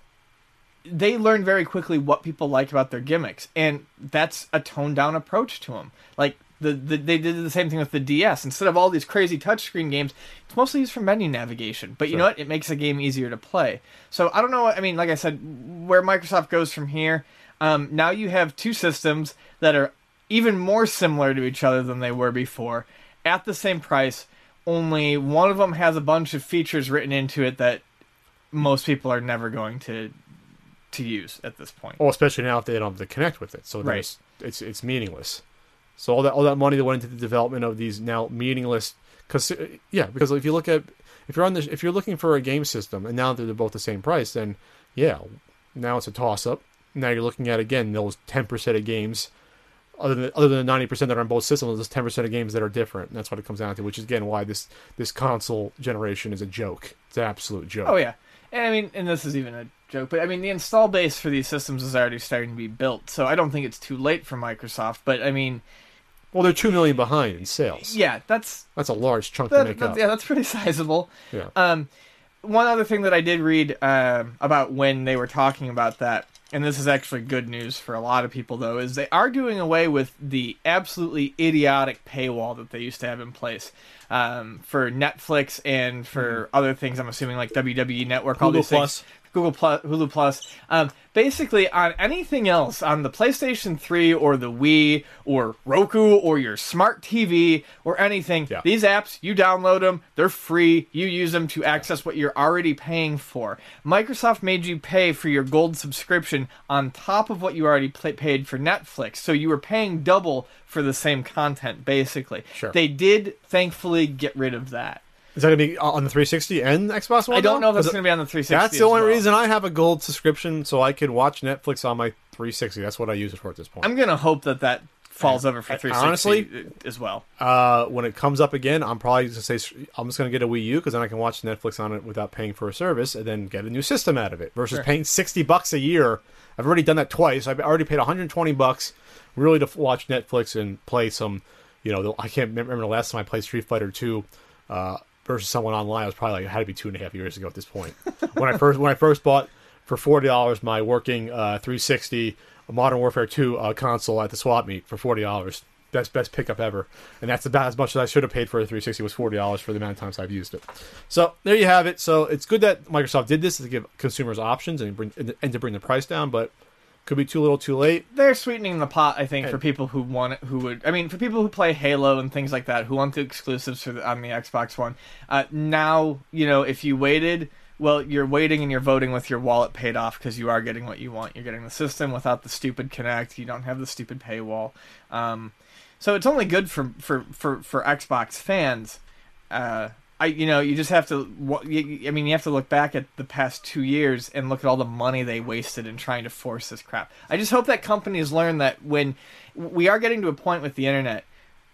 they learn very quickly what people like about their gimmicks, and that's a toned down approach to them. Like the, the they did the same thing with the D S. Instead of all these crazy touchscreen games, it's mostly used for menu navigation. But you Sure. know what? It makes a game easier to play. So I don't know. I mean, like I said, where Microsoft goes from here. Um, now you have two systems that are even more similar to each other than they were before, at the same price. Only one of them has a bunch of features written into it that most people are never going to to use at this point. Well, especially now if they don't have to connect with it, so Right. there's it's it's meaningless. So all that all that money that went into the development of these now meaningless, because yeah, because if you look at if you're on the if you're looking for a game system and now that they're both the same price, then yeah, now it's a toss up. Now you're looking at again those ten percent of games, other than other than the ninety percent that are on both systems, there's ten percent of games that are different. And that's what it comes down to, which is again why this this console generation is a joke. It's an absolute joke. Oh yeah, and I mean, and this is even a joke, but I mean, the install base for these systems is already starting to be built, so I don't think it's too late for Microsoft. But I mean, Well, they're two million behind in sales. yeah, that's That's a large chunk to that, make that- up. yeah, that's pretty sizable. Yeah. Um, one other thing that I did read um about when they were talking about that, and this is actually good news for a lot of people, though, is they are doing away with the absolutely idiotic paywall that they used to have in place um, for Netflix and for other things. I'm assuming like W W E Network, all Hulu these Plus. things. Google Plus, Hulu Plus. Um, basically, on anything else, on the PlayStation three or the Wii or Roku or your smart T V or anything, Yeah. these apps, you download them, they're free, you use them to access what you're already paying for. Microsoft made you pay for your gold subscription on top of what you already pay- paid for Netflix, so you were paying double for the same content, basically. Sure. They did, thankfully, get rid of that. Is that going to be on the three sixty and Xbox One? I don't know if that's Because going to be on the three sixty. That's the as only well. reason I have a gold subscription, so I can watch Netflix on my three sixty. That's what I use it for at this point. I'm going to hope that that falls over for I- three sixty honestly, as well. Uh, when it comes up again, I'm probably going to say I'm just going to get a Wii U because then I can watch Netflix on it without paying for a service, and then get a new system out of it versus Sure. paying sixty bucks a year. I've already done that twice. I've already paid one hundred twenty bucks really to f- watch Netflix and play some. You know, the, I can't remember the last time I played Street Fighter two. Uh, versus someone online. It was probably like it had to be two and a half years ago at this point. when I first when I first bought for forty dollars my working uh, three sixty Modern Warfare two uh, console at the swap meet for forty dollars. Best best pickup ever, and that's about as much as I should have paid for a three sixty was forty dollars for the amount of times I've used it. So there you have it. So it's good that Microsoft did this to give consumers options and bring and to bring the price down, but could be too little, too late. They're sweetening the pot, I think, for And- people who want it, who would. I mean, for people who play Halo and things like that, who want the exclusives for the, on the Xbox One. Uh, now, you know, if you waited, well, you're waiting and you're voting with your wallet paid off because you are getting what you want. You're getting the system without the stupid Kinect. You don't have the stupid paywall. Um, so it's only good for for for, for Xbox fans. Uh, I you know you just have to wa- you- I mean you have to look back at the past two years and look at all the money they wasted in trying to force this crap. I just hope that companies learn that when we are getting to a point with the internet.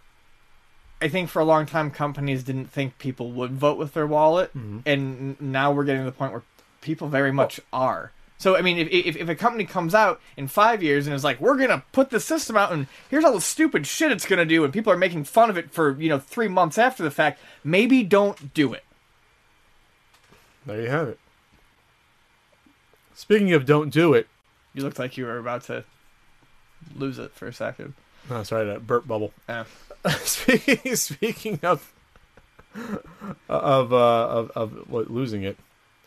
I think for a long time companies didn't think people would vote with their wallet, Mm-hmm. and now we're getting to the point where people very much are. So I mean, if, if if a company comes out in five years and is like, we're gonna put the system out and here's all the stupid shit it's gonna do, and people are making fun of it for you know three months after the fact, maybe don't do it. There you have it. Speaking of don't do it. You looked like you were about to lose it for a second. Oh, sorry, that burp bubble. Yeah. speaking, speaking of of, uh, of of what, losing it,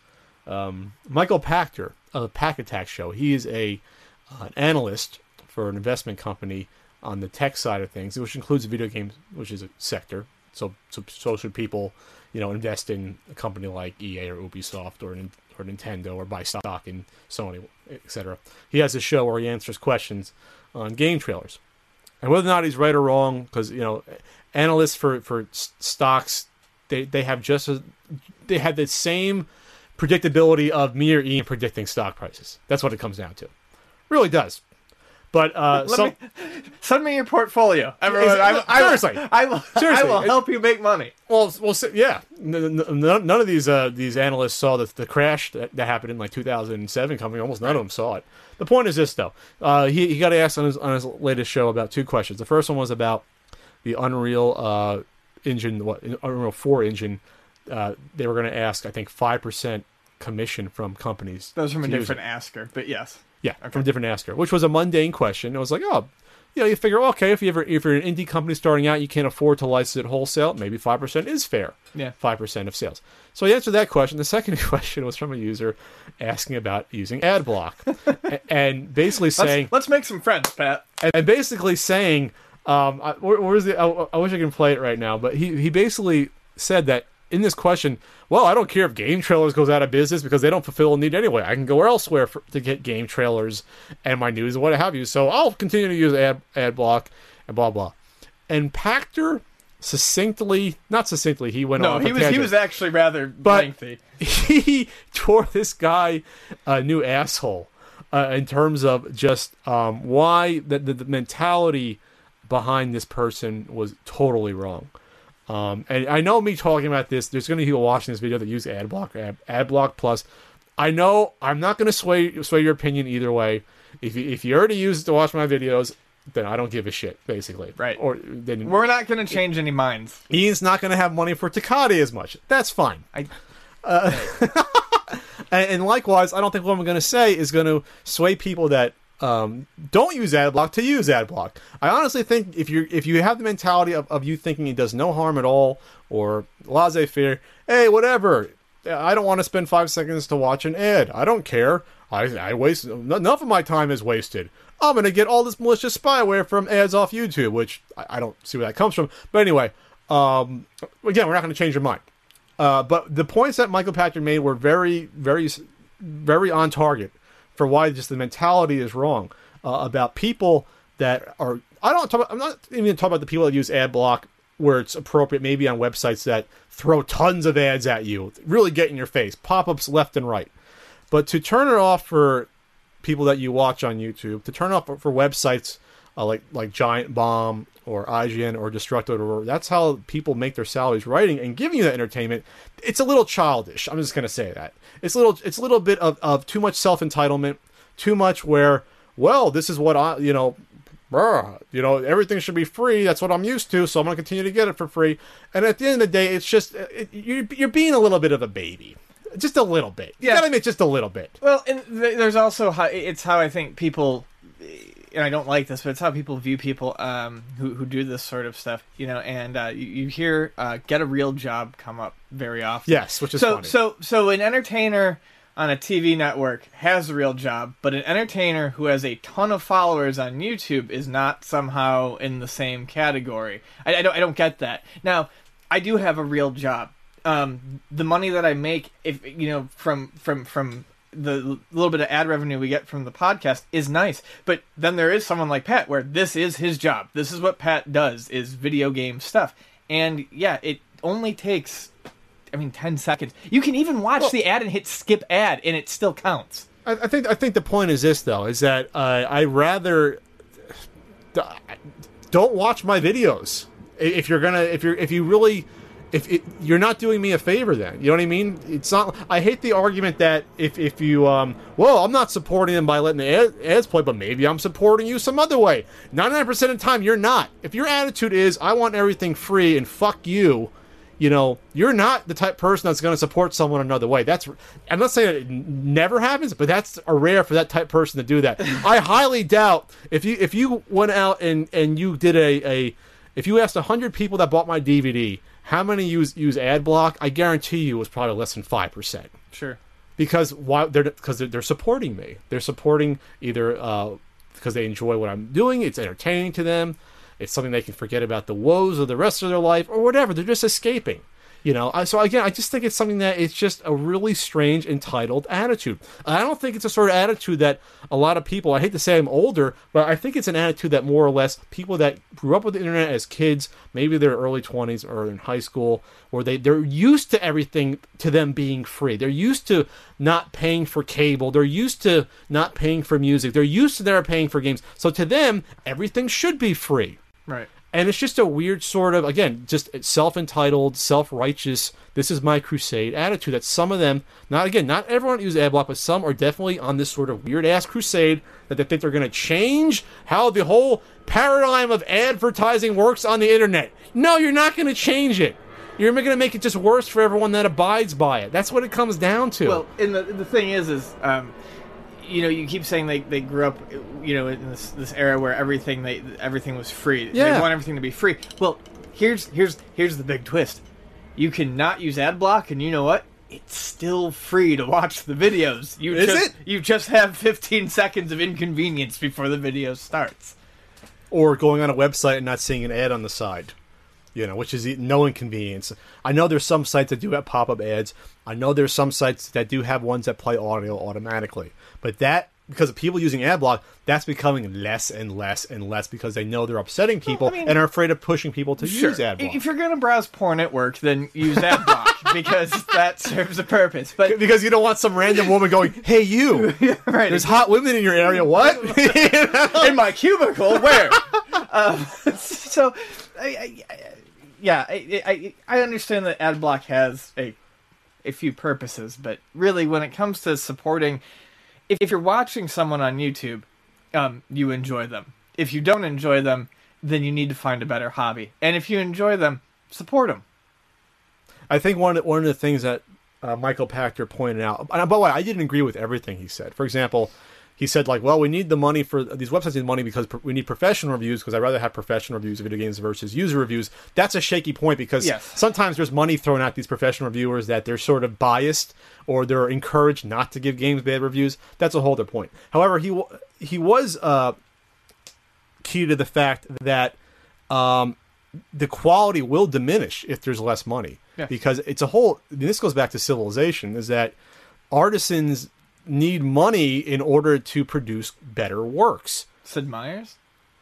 um, Michael Pachter of the Pack Attack Show. He is a uh, an analyst for an investment company on the tech side of things, which includes video games, which is a sector. So, so, so should people, you know, invest in a company like E A or Ubisoft or or Nintendo or buy stock in Sony, et cetera. He has a show where he answers questions on game trailers, and whether or not he's right or wrong, because you know, analysts for for stocks, they they have just a, they have the same predictability of me or Ian predicting stock prices. That's what it comes down to. Really does. But uh, Let so, me, send me your portfolio. Everyone, I, I, seriously, I, I will, seriously, I will help you make money. Well, well, yeah. None, none of these uh, these analysts saw the, the crash that, that happened in like two thousand seven coming. Almost none of them saw it. The point is this, though. Uh, he he got asked on his on his latest show about two questions. The first one was about the Unreal uh, engine, what Unreal four engine. Uh, they were going to ask, I think, five percent commission from companies. That was from a to use different it. asker, but yes. Yeah, Okay. from a different asker, which was a mundane question. It was like, oh, you know, you figure, okay, if you ever if you're an indie company starting out, you can't afford to license it wholesale. Maybe five percent is fair. Yeah. Five percent of sales. So he answered that question. The second question was from a user asking about using ad block, A- and basically saying, Let's, let's make some friends, Pat. and basically saying, um, I, where, where's the? I, I wish I can play it right now, but he he basically said that in this question, well, I don't care if game trailers goes out of business because they don't fulfill a need anyway. I can go elsewhere for, to get game trailers and my news and what have you. So I'll continue to use ad ad block and blah blah. And Pachter succinctly, not succinctly, he went No, off. he a was he tangent. was actually rather But- lengthy. He tore this guy a new asshole uh, in terms of just um, why the, the, the mentality behind this person was totally wrong. Um, and I know me talking about this, there's going to be people watching this video that use AdBlock, Ad, AdBlock Plus. I know I'm not going to sway sway your opinion either way. If you, if you already use it to watch my videos, then I don't give a shit, basically. Right. Or then We're not going to change any minds. Ian's not going to have money for Takati as much. That's fine. I, And, and likewise, I don't think what I'm going to say is going to sway people that um, don't use AdBlock to use AdBlock. I honestly think if you if you have the mentality of, of you thinking it does no harm at all, or laissez-faire, hey, whatever, I don't want to spend five seconds to watch an ad. I don't care. I, I waste enough of my time is wasted. I'm going to get all this malicious spyware from ads off YouTube, which I, I don't see where that comes from. But anyway, um, again, we're not going to change your mind. Uh, but the points that Michael Pachter made were very, very, very on target for why just the mentality is wrong uh, about people that are. I don't talk. About, I'm not even talking about the people that use ad block where it's appropriate, maybe on websites that throw tons of ads at you, really get in your face, pop-ups left and right. But to turn it off for people that you watch on YouTube, to turn it off for websites uh, like like Giant Bomb or I G N or Destructoid, or that's how people make their salaries writing and giving you that entertainment. It's a little childish. I'm just going to say that. It's a little it's a little bit of, of too much self-entitlement, too much where, well, this is what I, you know, brr, you know, everything should be free. That's what I'm used to, so I'm going to continue to get it for free. And at the end of the day, it's just, it, you're, you're being a little bit of a baby. Just a little bit. You Yeah. gotta admit, just a little bit. well, and th- there's also how it's how I think people, and I don't like this, but it's how people view people um, who who do this sort of stuff, you know. And uh, you, you hear uh, "get a real job" come up very often. Yes, which is so funny. so so an entertainer on a T V network has a real job, but an entertainer who has a ton of followers on YouTube is not somehow in the same category. I, I don't I don't get that. Now, I do have a real job. Um, the money that I make, if you know, from from from the little bit of ad revenue we get from the podcast is nice. But then there is someone like Pat where this is his job. This is what Pat does, is video game stuff. And yeah, it only takes, I mean, ten seconds. You can even watch Well- the ad and hit skip ad and it still counts. I, I think I think the point is this though, is that uh, I rather don't watch my videos if you're gonna if you're if you really. If it, you're not doing me a favor, then you know what I mean. It's not. I hate the argument that if if you um, well, I'm not supporting them by letting the ad, ads play, but maybe I'm supporting you some other way. ninety-nine percent of the time, you're not. If your attitude is I want everything free and fuck you, you know, you're not the type of person that's going to support someone another way. That's, I'm not saying it never happens, but that's a rare for that type of person to do that. I highly doubt if you if you went out and, and you did a, a if you asked one hundred people that bought my D V D how many use use ad block, I guarantee you it was probably less than five percent. Sure. Because why? They're because they're, they're supporting me. They're supporting either uh, because they enjoy what I'm doing. It's entertaining to them. It's something they can forget about the woes of the rest of their life or whatever. They're just escaping. You know, I, so again, I just think it's something that it's just a really strange, entitled attitude. I don't think it's a sort of attitude that a lot of people, I hate to say I'm older, but I think it's an attitude that more or less people that grew up with the internet as kids, maybe they're early twenties or in high school, where they, they're used to everything to them being free. They're used to not paying for cable. They're used to not paying for music. They're used to never paying for games. So to them, everything should be free. Right. And it's just a weird sort of, again, just self-entitled, self-righteous, this is my crusade attitude that some of them, not again, not everyone uses Adblock, but some are definitely on this sort of weird-ass crusade that they think they're going to change how the whole paradigm of advertising works on the internet. No, you're not going to change it. You're going to make it just worse for everyone that abides by it. That's what it comes down to. Well, and the, the thing is, is... Um, you know, you keep saying they, they grew up, you know, in this this era where everything they everything was free. Yeah. They want everything to be free. Well, here's here's here's the big twist. You cannot use ad block, and you know what? It's still free to watch the videos. You Is just, it? You just have fifteen seconds of inconvenience before the video starts. Or going on a website and not seeing an ad on the side. You know, which is no inconvenience. I know there's some sites that do have pop-up ads. I know there's some sites that do have ones that play audio automatically. But that, because of people using AdBlock, that's becoming less and less and less because they know they're upsetting people well, I mean, and are afraid of pushing people to sure. use AdBlock. If you're going to browse porn at work, then use AdBlock because that serves a purpose. But because you don't want some random woman going, "Hey, you! yeah, right. There's hot women in your area. What? You know? In my cubicle? Where?" um, so, I, I, yeah, I, I I understand that AdBlock has a a few purposes, but really, when it comes to supporting. If, if you're watching someone on YouTube, um, you enjoy them. If you don't enjoy them, then you need to find a better hobby. And if you enjoy them, support them. I think one of, one of the things that uh, Michael Pachter pointed out, and by the way, I didn't agree with everything he said. For example, he said, like, well, we need the money for, these websites need money because we need professional reviews, because I'd rather have professional reviews of video games versus user reviews. That's a shaky point because yes. sometimes there's money thrown at these professional reviewers that they're sort of biased or they're encouraged not to give games bad reviews. That's a whole other point. However, he he was uh, key to the fact that um, the quality will diminish if there's less money. Yeah. Because it's a whole, this goes back to civilization, is that artisans need money in order to produce better works. Sid Meier's?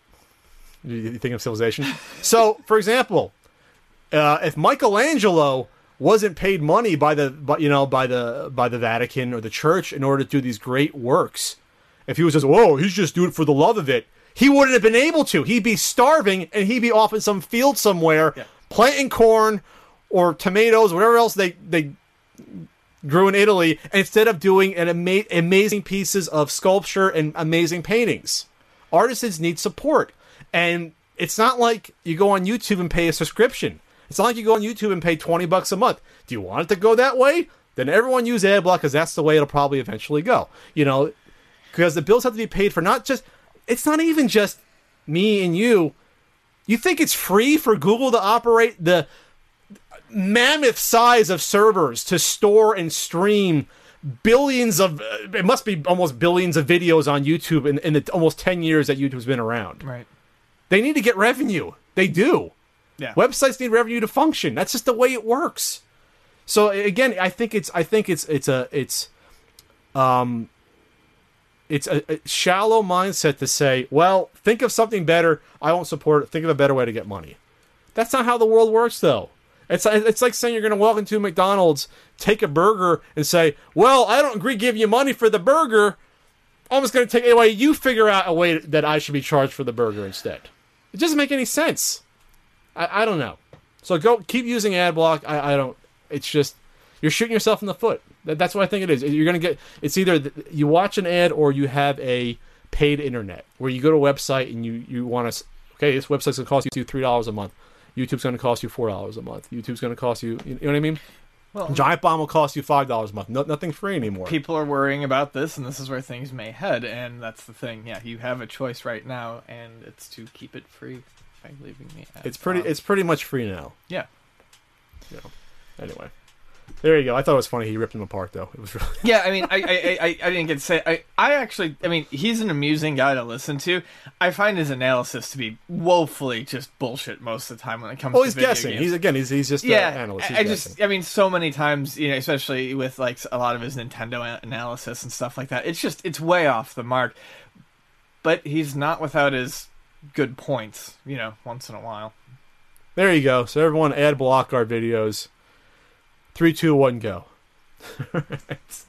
You think of Civilization? So, for example, uh, if Michelangelo wasn't paid money by the, by, you know, by the by the Vatican or the Church in order to do these great works, if he was just, whoa, he's just doing it for the love of it, he wouldn't have been able to. He'd be starving, and he'd be off in some field somewhere, yeah. planting corn or tomatoes, whatever else they they. grew in Italy, instead of doing an ama- amazing pieces of sculpture and amazing paintings. Artisans need support. And it's not like you go on YouTube and pay a subscription. It's not like you go on YouTube and pay twenty bucks a month. Do you want it to go that way? Then everyone use AdBlock because that's the way it'll probably eventually go. You know, because the bills have to be paid for not just, it's not even just me and you. You think it's free for Google to operate the mammoth size of servers to store and stream billions of, uh, it must be almost billions of videos on YouTube in, in the almost ten years that YouTube's been around. Right. They need to get revenue. They do. Yeah. Websites need revenue to function. That's just the way it works. So again, I think it's, I think it's, it's a, it's, um, it's a, a shallow mindset to say, well, think of something better. I won't support it. Think of a better way to get money. That's not how the world works, though. It's it's like saying you're going to walk into McDonald's, take a burger, and say, well, I don't agree give you money for the burger. I'm just going to take it away. You figure out a way that I should be charged for the burger instead. It doesn't make any sense. I, I don't know. So go keep using AdBlock. I, I don't. It's just, you're shooting yourself in the foot. That, that's what I think it is. You're going to get, it's either you watch an ad or you have a paid internet where you go to a website and you, you want to, okay, this website's going to cost you three dollars a month. YouTube's going to cost you four dollars a month. YouTube's going to cost you, you know what I mean? Well, Giant Bomb will cost you five dollars a month. No, nothing free anymore. People are worrying about this, and this is where things may head, and that's the thing. Yeah, you have a choice right now, and it's to keep it free by leaving me ads It's pretty. on. It's pretty much free now. Yeah. You know. Anyway, there you go. I thought it was funny he ripped him apart, though. It was really. Yeah, I mean, I, I, I, I didn't get to say. I, I actually, I mean, he's an amusing guy to listen to. I find his analysis to be woefully just bullshit most of the time when it comes. Oh, to he's video guessing. games. He's again. He's he's just yeah. an analyst. He's I guessing. just, I mean, so many times, you know, especially with like a lot of his Nintendo a- analysis and stuff like that. It's just, it's way off the mark. But he's not without his good points, you know, once in a while. There you go. So everyone, ad block our videos. Three, two, one, go. Right.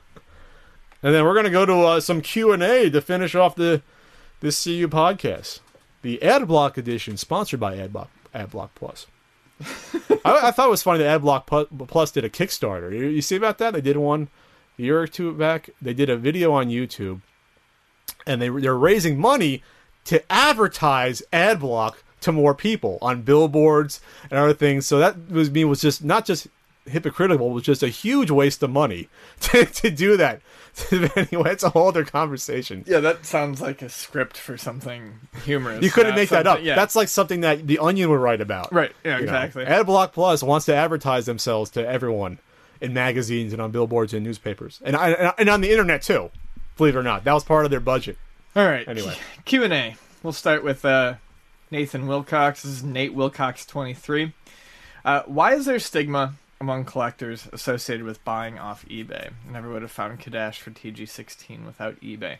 And then we're gonna go to uh, some Q and A to finish off the this C U podcast, the Adblock edition, sponsored by Adblock Adblock Plus. I, I thought it was funny that Adblock Pu- Plus did a Kickstarter. You, you see about that? They did one a year or two back. They did a video on YouTube, and they they're raising money to advertise Adblock to more people on billboards and other things. So that was me was just not just hypocritical, it was just a huge waste of money to, to do that. Anyway, it's a whole other conversation. Yeah, that sounds like a script for something humorous. You couldn't not make that up. something- Yeah. That's like something that The Onion would write about. right. Yeah, You know, exactly. Adblock Plus wants to advertise themselves to everyone in magazines and on billboards and newspapers, and I, and on the internet too. Believe it or not, that was part of their budget. All right. Anyway. Q and A. We'll start with uh, Nathan Wilcox. This is Nate Wilcox twenty-three. Uh, why is there stigma among collectors associated with buying off eBay? I never would have found Kadash for T G sixteen without eBay.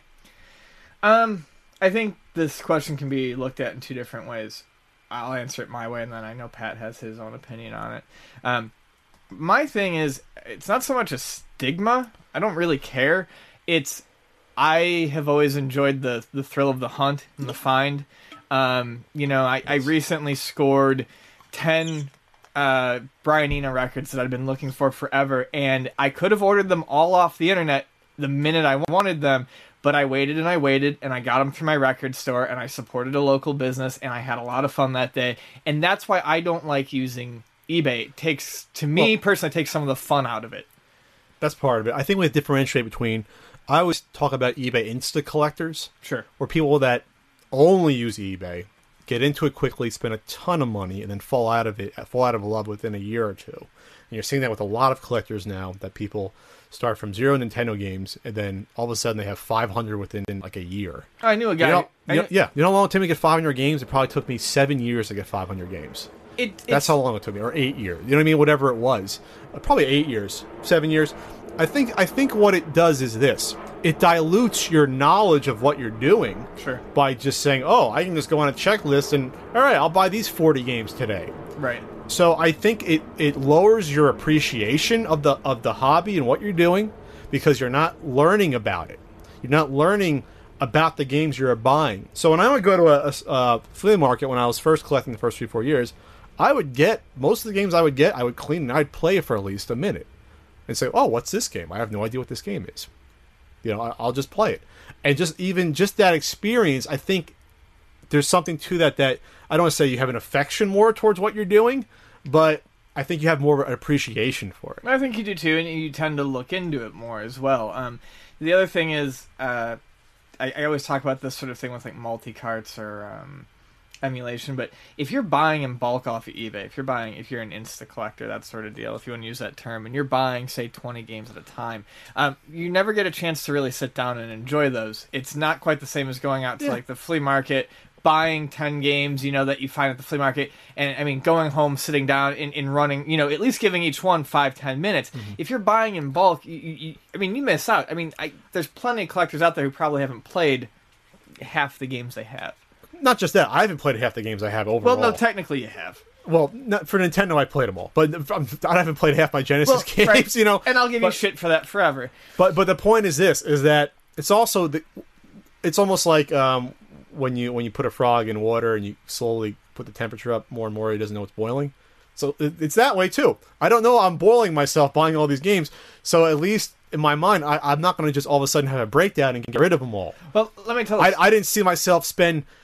Um, I think this question can be looked at in two different ways. I'll answer it my way, and then I know Pat has his own opinion on it. Um, my thing is, it's not so much a stigma. I don't really care. It's I have always enjoyed the the thrill of the hunt and the find. Um, you know, I, I recently scored ten uh, Brian Eno records that I've been looking for forever, and I could have ordered them all off the internet the minute I wanted them, but I waited and I waited, and I got them through my record store, and I supported a local business, and I had a lot of fun that day, and that's why I don't like using eBay. It takes, to me Well, personally, it takes some of the fun out of it. That's part of it. I think we have to differentiate between. I always talk about eBay Insta collectors, Sure. or people that only use eBay, get into it quickly, spend a ton of money, and then fall out of it, fall out of love within a year or two. And you're seeing that with a lot of collectors now, that people start from zero Nintendo games, and then all of a sudden they have five hundred within like a year. I knew a guy. You know, I you know- knew- yeah, you know how long it took me to get five hundred games? It probably took me seven years to get five hundred games. it, That's it's- how long it took me, or eight years. You know what I mean? Whatever it was, uh, probably eight years, seven years. I think. I think what it does is this: it dilutes your knowledge of what you're doing. Sure. By just saying, "Oh, I can just go on a checklist and all right, I'll buy these forty games today." Right. So I think it, it lowers your appreciation of the of the hobby and what you're doing, because you're not learning about it. You're not learning about the games you're buying. So when I would go to a, a, a flea market when I was first collecting the first three, four years, I would get, most of the games I would get, I would clean and I'd play it for at least a minute. And say, oh, what's this game? I have no idea what this game is. You know, I, I'll just play it. And just even just that experience, I think there's something to that that, I don't want to say you have an affection more towards what you're doing, but I think you have more of an appreciation for it. I think you do too, and you tend to look into it more as well. Um, the other thing is, uh, I, I always talk about this sort of thing with like multi-carts or um, emulation, but if you're buying in bulk off of eBay, if you're buying, if you're an Insta collector, that sort of deal, if you want to use that term, and you're buying, say, twenty games at a time, um, you never get a chance to really sit down and enjoy those. It's not quite the same as going out to Yeah. like the flea market, buying ten games, you know, that you find at the flea market, and I mean, going home, sitting down, and, and running, you know, at least giving each one five, ten minutes. Mm-hmm. If you're buying in bulk, you, you, you, I mean, you miss out. I mean, I, there's plenty of collectors out there who probably haven't played half the games they have. Not just that, I haven't played half the games I have overall. Well, no, technically you have. Well, not, for Nintendo, I played them all, but I'm, I haven't played half my Genesis Well, games. right. You know, And I'll give you but- shit for that forever. But but the point is this: is that it's also the, it's almost like um, when you when you put a frog in water and you slowly put the temperature up more and more, he doesn't know it's boiling. So it, it's that way too. I don't know. I'm boiling myself buying all these games. So at least in my mind, I, I'm not going to just all of a sudden have a breakdown and get rid of them all. Well, let me tell you. I, I didn't see myself spend.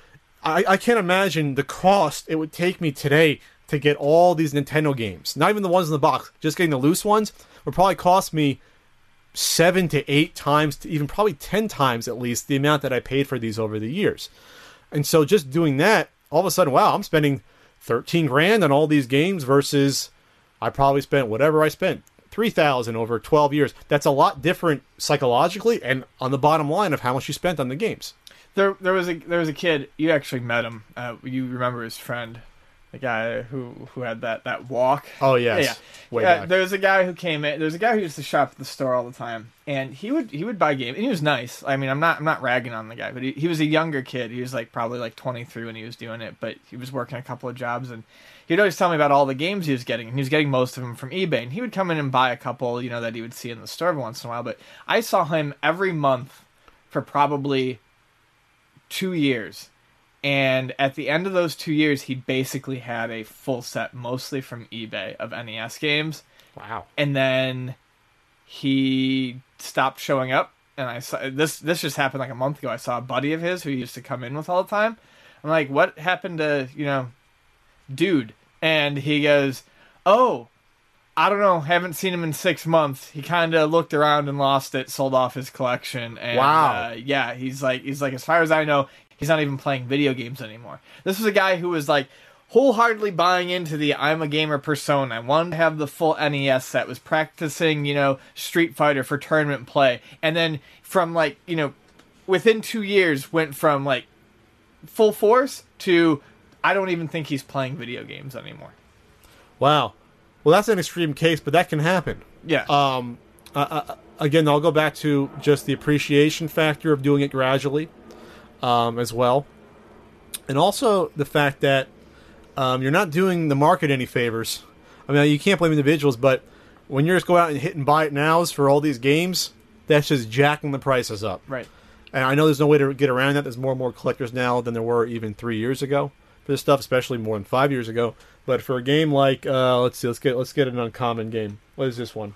I, I can't imagine the cost it would take me today to get all these Nintendo games. Not even the ones in the box. Just getting the loose ones would probably cost me seven to eight times, to even probably ten times at least, the amount that I paid for these over the years. And so just doing that, all of a sudden, wow, I'm spending thirteen grand on all these games versus I probably spent whatever I spent, three thousand over twelve years. That's a lot different psychologically and on the bottom line of how much you spent on the games. There, there was a there was a kid. You actually met him. Uh, you remember his friend, the guy who who had that, that walk. Oh yes, yeah. Way yeah back. There was a guy who came in. There was a guy who used to shop at the store all the time, and he would he would buy games. And he was nice. I mean, I'm not I'm not ragging on the guy, but he, he was a younger kid. He was like probably like twenty-three when he was doing it, but he was working a couple of jobs, and he'd always tell me about all the games he was getting, and he was getting most of them from eBay. And he would come in and buy a couple, you know, that he would see in the store every once in a while. But I saw him every month for probably two years. And at the end of those two years, he basically had a full set, mostly from eBay, of N E S games. Wow. And then he stopped showing up. And I saw this. This just happened like a month ago. I saw a buddy of his who he used to come in with all the time. I'm like, what happened to, you know, dude? And he goes, oh, I don't know. Haven't seen him in six months. He kind of looked around and lost it, sold off his collection. And, wow. Uh, yeah, he's like, he's like, as far as I know, he's not even playing video games anymore. This was a guy who was like wholeheartedly buying into the I'm a gamer persona. Wanted to have the full N E S set. Was practicing, you know, Street Fighter for tournament play. And then from like, you know, within two years went from like full force to I don't even think he's playing video games anymore. Wow. Well, that's an extreme case, but that can happen. Yeah. Um. Uh, uh, again, I'll go back to just the appreciation factor of doing it gradually. Um, as well, and also the fact that um, you're not doing the market any favors. I mean, you can't blame individuals, but when you're just going out and hit and buy it nows for all these games, that's just jacking the prices up. Right. And I know there's no way to get around that. There's more and more collectors now than there were even three years ago for this stuff, especially more than five years ago. But for a game like, uh, let's see, let's get let's get an uncommon game. What is this one?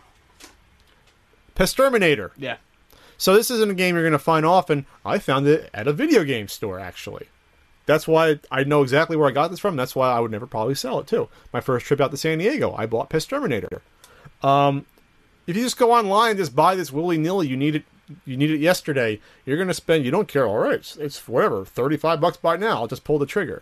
Pesterminator. Yeah. So this isn't a game you're going to find often. I found it at a video game store, actually. That's why I know exactly where I got this from. That's why I would never probably sell it, too. My first trip out to San Diego, I bought Pesterminator. Um, if you just go online and just buy this willy-nilly, you need it you need it yesterday, you're going to spend, you don't care, all right, it's, it's whatever, thirty-five bucks buy now, I'll just pull the trigger.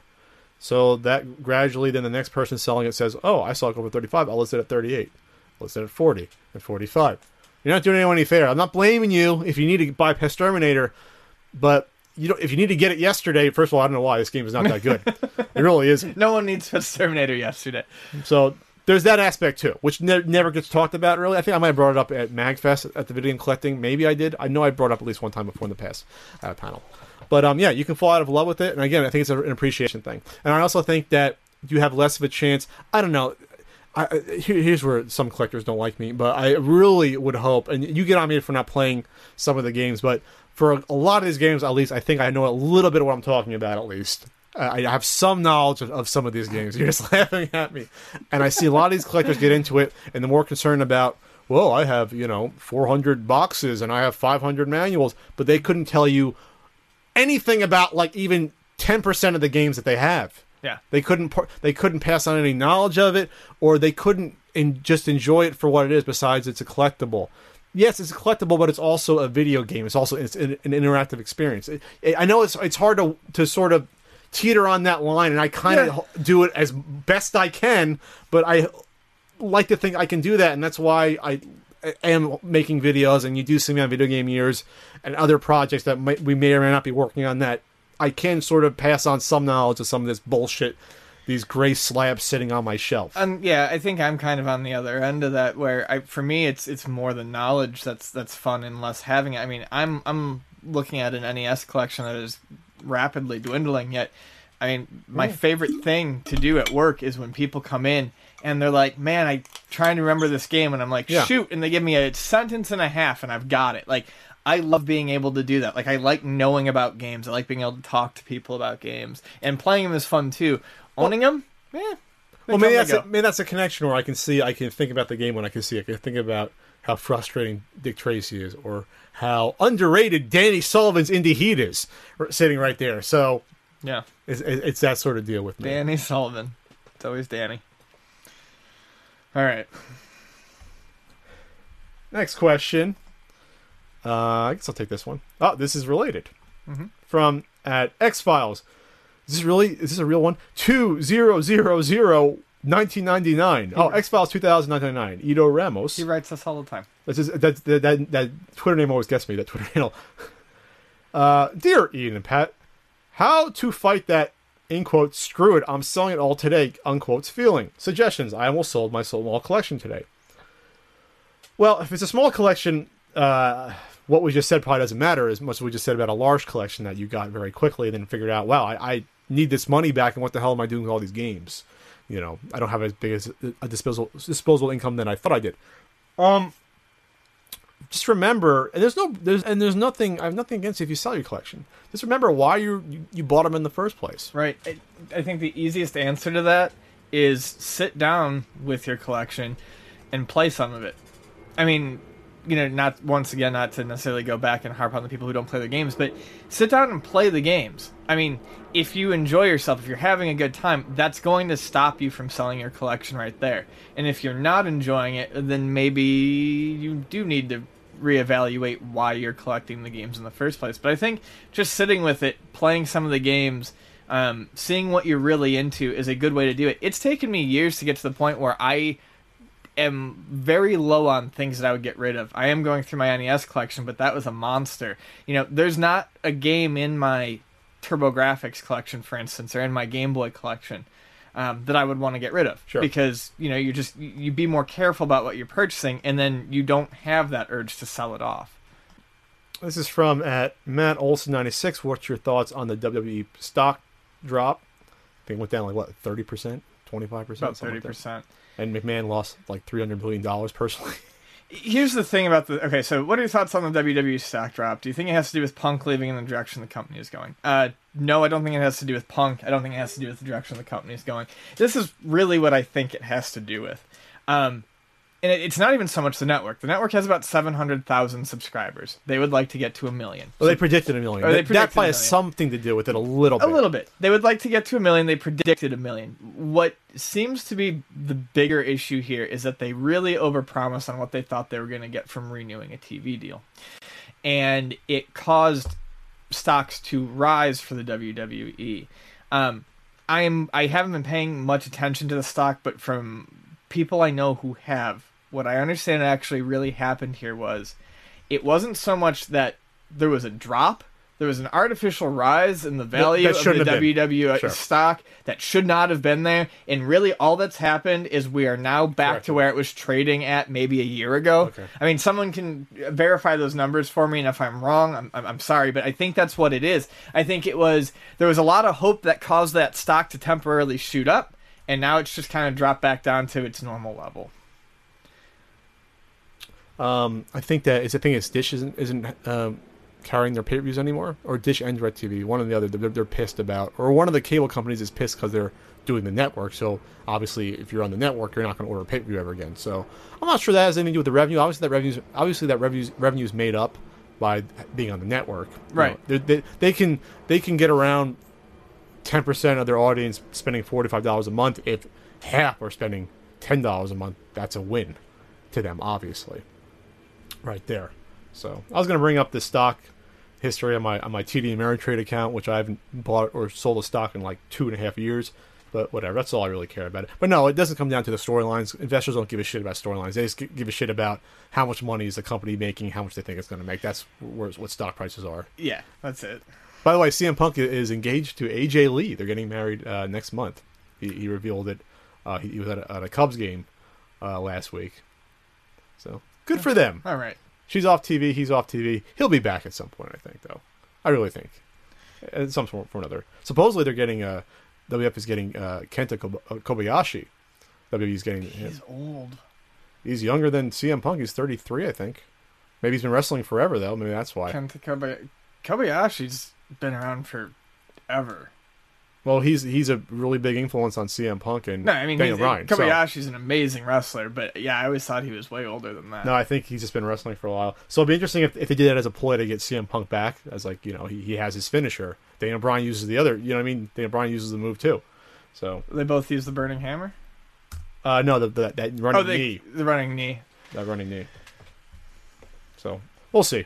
So that gradually, then the next person selling it says, oh, I saw it go for thirty-five, I'll list it at thirty-eight. I'll list it at forty, at forty-five. You're not doing anyone any favor. I'm not blaming you if you need to buy Pesterminator, but you don't, if you need to get it yesterday, first of all, I don't know why this game is not that good. It really isn't. No one needs Pesterminator yesterday. So there's that aspect too, which ne- never gets talked about really. I think I might have brought it up at MagFest at the video game collecting. Maybe I did. I know I brought it up at least one time before in the past at a panel. But um, yeah, you can fall out of love with it. And again, I think it's an appreciation thing. And I also think that you have less of a chance. I don't know. I, here, here's where some collectors don't like me, but I really would hope, and you get on me for not playing some of the games, but for a, a lot of these games, at least, I think I know a little bit of what I'm talking about, at least. I, I have some knowledge of, of some of these games. You're just laughing at me. And I see a lot of these collectors get into it, and they're more concerned about, well, I have, you know, four hundred boxes, and I have five hundred manuals, but they couldn't tell you anything about, like, even ten percent of the games that they have. Yeah, they couldn't they couldn't pass on any knowledge of it, or they couldn't in, just enjoy it for what it is. Besides, it's a collectible. Yes, it's a collectible, but it's also a video game. It's also it's an, an interactive experience. It, it, I know it's it's hard to to sort of teeter on that line, and I kind of yeah. do it as best I can. But I like to think I can do that, and that's why I am making videos. And you do see me on Video Game Years and other projects that might, we may or may not be working on that. I can sort of pass on some knowledge of some of this bullshit, these gray slabs sitting on my shelf. And yeah, I think I'm kind of on the other end of that, where I, for me, it's it's more the knowledge that's that's fun and less having it. I mean, I'm I'm looking at an N E S collection that is rapidly dwindling. Yet, I mean, my yeah. favorite thing to do at work is when people come in and they're like, "Man, I'm trying to remember this game," and I'm like, yeah. "Shoot!" and they give me a sentence and a half, and I've got it. Like, I love being able to do that. Like, I like knowing about games. I like being able to talk to people about games. And playing them is fun, too. Owning them? Eh. Well, maybe that's, a, maybe that's a connection where I can see, I can think about the game when I can see it. I can think about how frustrating Dick Tracy is, or how underrated Danny Sullivan's Indie Heat is, sitting right there. So, Yeah. It's, it's that sort of deal with me. Danny Sullivan. It's always Danny. All right. Next question. Uh, I guess I'll take this one. Oh, this is related. Mm-hmm. From at X Files. Is this really? Is this a real one? Two zero zero zero nineteen ninety nine. Oh, X Files two thousand nine ninety nine. Ido Ramos. He writes us all the time. That's just, that, that that that Twitter name always gets me. That Twitter handle. Uh, dear Ian and Pat, how to fight that in quotes screw it, I'm selling it all today unquotes feeling. Suggestions. I almost sold my small collection today. Well, if it's a small collection, uh, what we just said probably doesn't matter as much as we just said about a large collection that you got very quickly and then figured out, wow, I, I need this money back, and what the hell am I doing with all these games? You know, I don't have as big as a disposable disposable income than I thought I did. Um, just remember, and there's no, there's and there's nothing. I have nothing against it if you sell your collection. Just remember why you you, you bought them in the first place. Right. I, I think the easiest answer to that is sit down with your collection and play some of it. I mean, you know, not once again, not to necessarily go back and harp on the people who don't play the games, but sit down and play the games. I mean, if you enjoy yourself, if you're having a good time, that's going to stop you from selling your collection right there. And if you're not enjoying it, then maybe you do need to reevaluate why you're collecting the games in the first place. But I think just sitting with it, playing some of the games, um, seeing what you're really into is a good way to do it. It's taken me years to get to the point where I am very low on things that I would get rid of. I am going through my N E S collection, but that was a monster. You know, there's not a game in my TurboGrafx collection, for instance, or in my Game Boy collection um, that I would want to get rid of. Sure. Because, you know, you just you be more careful about what you're purchasing, and then you don't have that urge to sell it off. This is from at Matt Olson ninety-six. What's your thoughts on the W W E stock drop? I think it went down like what, thirty percent, twenty-five percent, About thirty percent. Like and McMahon lost like three hundred billion dollars personally. Here's the thing about the... Okay, so what are your thoughts on the W W E stock drop? Do you think it has to do with Punk leaving in the direction the company is going? Uh, no, I don't think it has to do with Punk. I don't think it has to do with the direction the company is going. This is really what I think it has to do with. Um, and it, it's not even so much the network. The network has about seven hundred thousand subscribers. They would like to get to a million. Well, so, they predicted a million. Or they that, predicted that probably has something to do with it a little bit. A little bit. They would like to get to a million. They predicted a million. What seems to be the bigger issue here is that they really overpromised on what they thought they were going to get from renewing a T V deal. And it caused stocks to rise for the W W E. Um, I'm, I haven't been paying much attention to the stock, but from people I know who have, what I understand actually really happened here was it wasn't so much that there was a drop. There was an artificial rise in the value of the W W E sure. stock that should not have been there. And really all that's happened is we are now back Correct. to where it was trading at maybe a year ago. Okay. I mean, someone can verify those numbers for me, and if I'm wrong, I'm, I'm sorry, but I think that's what it is. I think it was, there was a lot of hope that caused that stock to temporarily shoot up, and now it's just kind of dropped back down to its normal level. Um, I think that it's the thing is Dish isn't isn't um, carrying their pay-per-views anymore, or Dish and DirecTV, one or the other. They're, they're pissed about, or one of the cable companies is pissed because they're doing the network. So obviously, if you're on the network, you're not going to order a pay-per-view ever again. So I'm not sure that has anything to do with the revenue. Obviously, that revenues obviously that revenues revenue is made up by being on the network. Right. You know, they, they can they can get around ten percent of their audience spending forty-five dollars a month. If half are spending ten dollars a month, that's a win to them, obviously. Right there. So I was going to bring up the stock history on my on my T D Ameritrade account, which I haven't bought or sold a stock in like two and a half years. But whatever, that's all I really care about it. But no, it doesn't come down to the storylines. Investors don't give a shit about storylines. They just give a shit about how much money is the company making, how much they think it's going to make. That's where, what stock prices are. Yeah, that's it. By the way, C M Punk is engaged to A J Lee. They're getting married uh, next month. He, he revealed it. Uh, he, he was at a, at a Cubs game uh, last week. So good for them. All right. She's off T V. He's off T V. He'll be back at some point, I think, though. I really think. At some point for another. Supposedly they're getting, uh, W W F is getting uh, Kenta Kobayashi. W W E's getting... He's old. He's younger than C M Punk. He's thirty-three, I think. Maybe he's been wrestling forever, though. Maybe that's why. Kenta Kobayashi. Kobayashi's been around forever. Well, he's he's a really big influence on C M Punk and no, I mean, Daniel Bryan. Kobayashi's so. an amazing wrestler, but yeah, I always thought he was way older than that. No, I think he's just been wrestling for a while. So it'd be interesting if, if they did that as a ploy to get C M Punk back, as like, you know, he, he has his finisher, Daniel Bryan uses the other. You know what I mean? Daniel Bryan uses the move too. So They both use the burning hammer. uh, no, the, the, that running Oh, they, knee, the running knee. that running knee. So we'll see.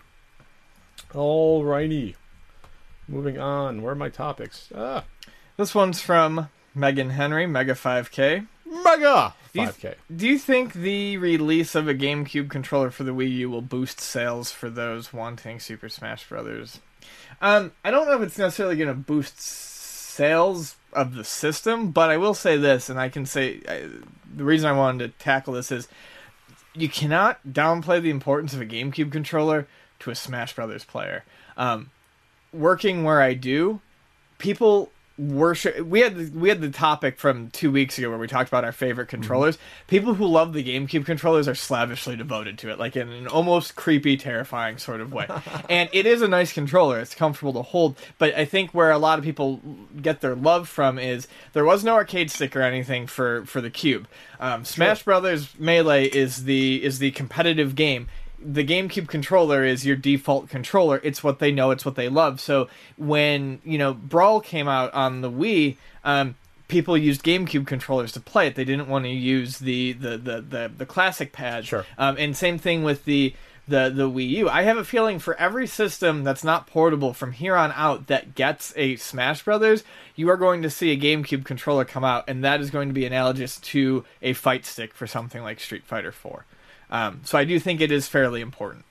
All righty. Moving on. Where are my topics? Ah, This one's from Megan Henry, Mega five K. mega Do you- five K. Do you think the release of a GameCube controller for the Wii U will boost sales for those wanting Super Smash Brothers? Um, I don't know if it's necessarily going to boost s- sales of the system, but I will say this, and I can say I, the reason I wanted to tackle this is you cannot downplay the importance of a GameCube controller to a Smash Brothers player. Um, working where I do, people worship. We had the, we had the topic from two weeks ago where we talked about our favorite controllers. Mm-hmm. People who love the GameCube controllers are slavishly devoted to it, like in an almost creepy, terrifying sort of way. And it is a nice controller; it's comfortable to hold. But I think where a lot of people get their love from is there was no arcade stick or anything for for the Cube. Um, Smash sure. Brothers Melee is the is the competitive game. The GameCube controller is your default controller. It's what they know. It's what they love. So when, you know, Brawl came out on the Wii, um, people used GameCube controllers to play it. They didn't want to use the the the the, the classic pads. Sure. Um, and same thing with the the the Wii U. I have a feeling for every system that's not portable from here on out that gets a Smash Brothers, you are going to see a GameCube controller come out, and that is going to be analogous to a fight stick for something like Street Fighter four. Um, so I do think it is fairly important.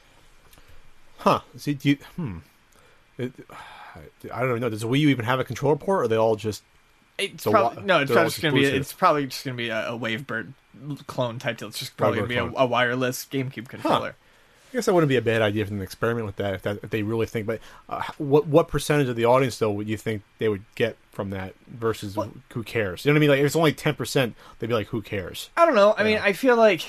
Huh. See, do you, hmm. It, I don't know. Does the Wii U even have a controller port, or are they all just... It's the probably, wa- no, it's they're all probably just going to be exclusive? it's probably just going to be a, a Wavebird clone type deal. It's just probably going to be a, Wavebird a wireless GameCube controller. I guess that wouldn't be a bad idea for them to experiment with that if, that, if they really think. But uh, what what percentage of the audience, though, would you think they would get from that versus What? who cares? You know what I mean? Like, if it's only ten percent, they'd be like, who cares? I don't know. I Yeah. mean, I feel like...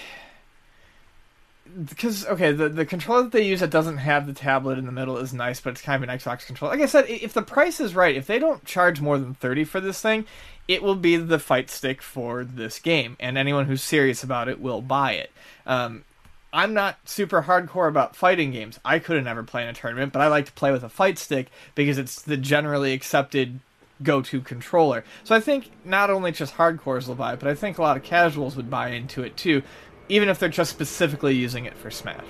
Because, okay, the, the controller that they use that doesn't have the tablet in the middle is nice, but it's kind of an Xbox controller. Like I said, if the price is right, if they don't charge more than thirty dollars for this thing, it will be the fight stick for this game, and anyone who's serious about it will buy it. Um, I'm not super hardcore about fighting games. I could have never played in a tournament, but I like to play with a fight stick because it's the generally accepted go-to controller. So I think not only just hardcores will buy it, but I think a lot of casuals would buy into it too, even if they're just specifically using it for Smash.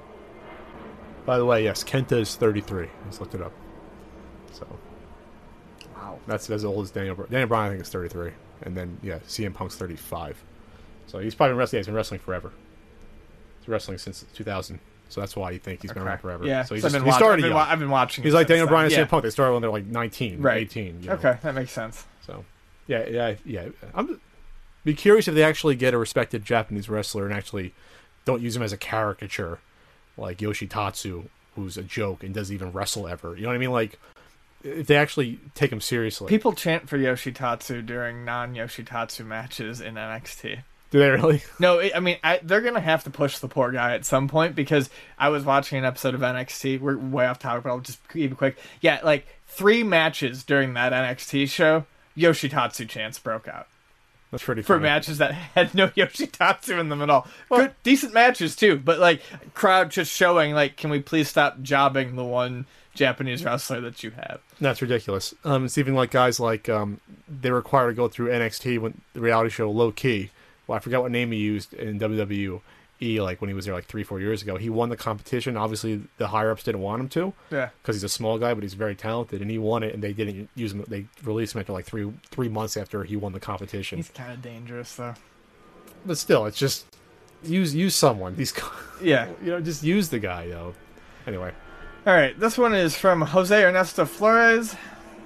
By the way, yes, Kenta is thirty-three. I just looked it up. So, Wow. that's as old as Daniel Bryan. Daniel Bryan, I think, is thirty-three. And then, yeah, C M Punk's thirty-five. So he's probably been wrestling. Yeah, he's been wrestling forever. He's wrestling since two thousand. So that's why you think he's been Okay. around forever. Yeah, so he's so I've just, been he watching- started I've been, young. wa- I've been watching. He's it like since Daniel Bryan and then. C M Yeah. Punk. They started when they're like nineteen, Right. eighteen. You know? Okay, that makes sense. So, yeah, yeah, yeah. I'm be curious if they actually get a respected Japanese wrestler and actually don't use him as a caricature, like Yoshitatsu, who's a joke and doesn't even wrestle ever. You know what I mean? Like, if they actually take him seriously. People chant for Yoshitatsu during non-Yoshitatsu matches in N X T. Do they really? No, it, I mean, I, they're going to have to push the poor guy at some point, because I was watching an episode of N X T. We're way off topic, but I'll just keep it quick. Yeah, like, three matches during that N X T show, Yoshitatsu chants broke out. That's pretty For funny. matches that had no Yoshitatsu in them at all. Good, decent matches, too, but, like, crowd just showing, like, can we please stop jobbing the one Japanese wrestler that you have? That's ridiculous. Um, it's even like guys like, um, they're required to go through N X T when the reality show Low Key. Well, I forgot what name he used in W W E, like when he was there like three, four years ago. He won the competition. Obviously, the higher ups didn't want him to, Yeah. because he's a small guy, but he's very talented, and he won it. And they didn't use him. They released him after like three three months after he won the competition. He's kind of dangerous, though. But still, it's just use use someone. These, Yeah. you know, just use the guy, though. Anyway, All right, this one is from Jose Ernesto Flores.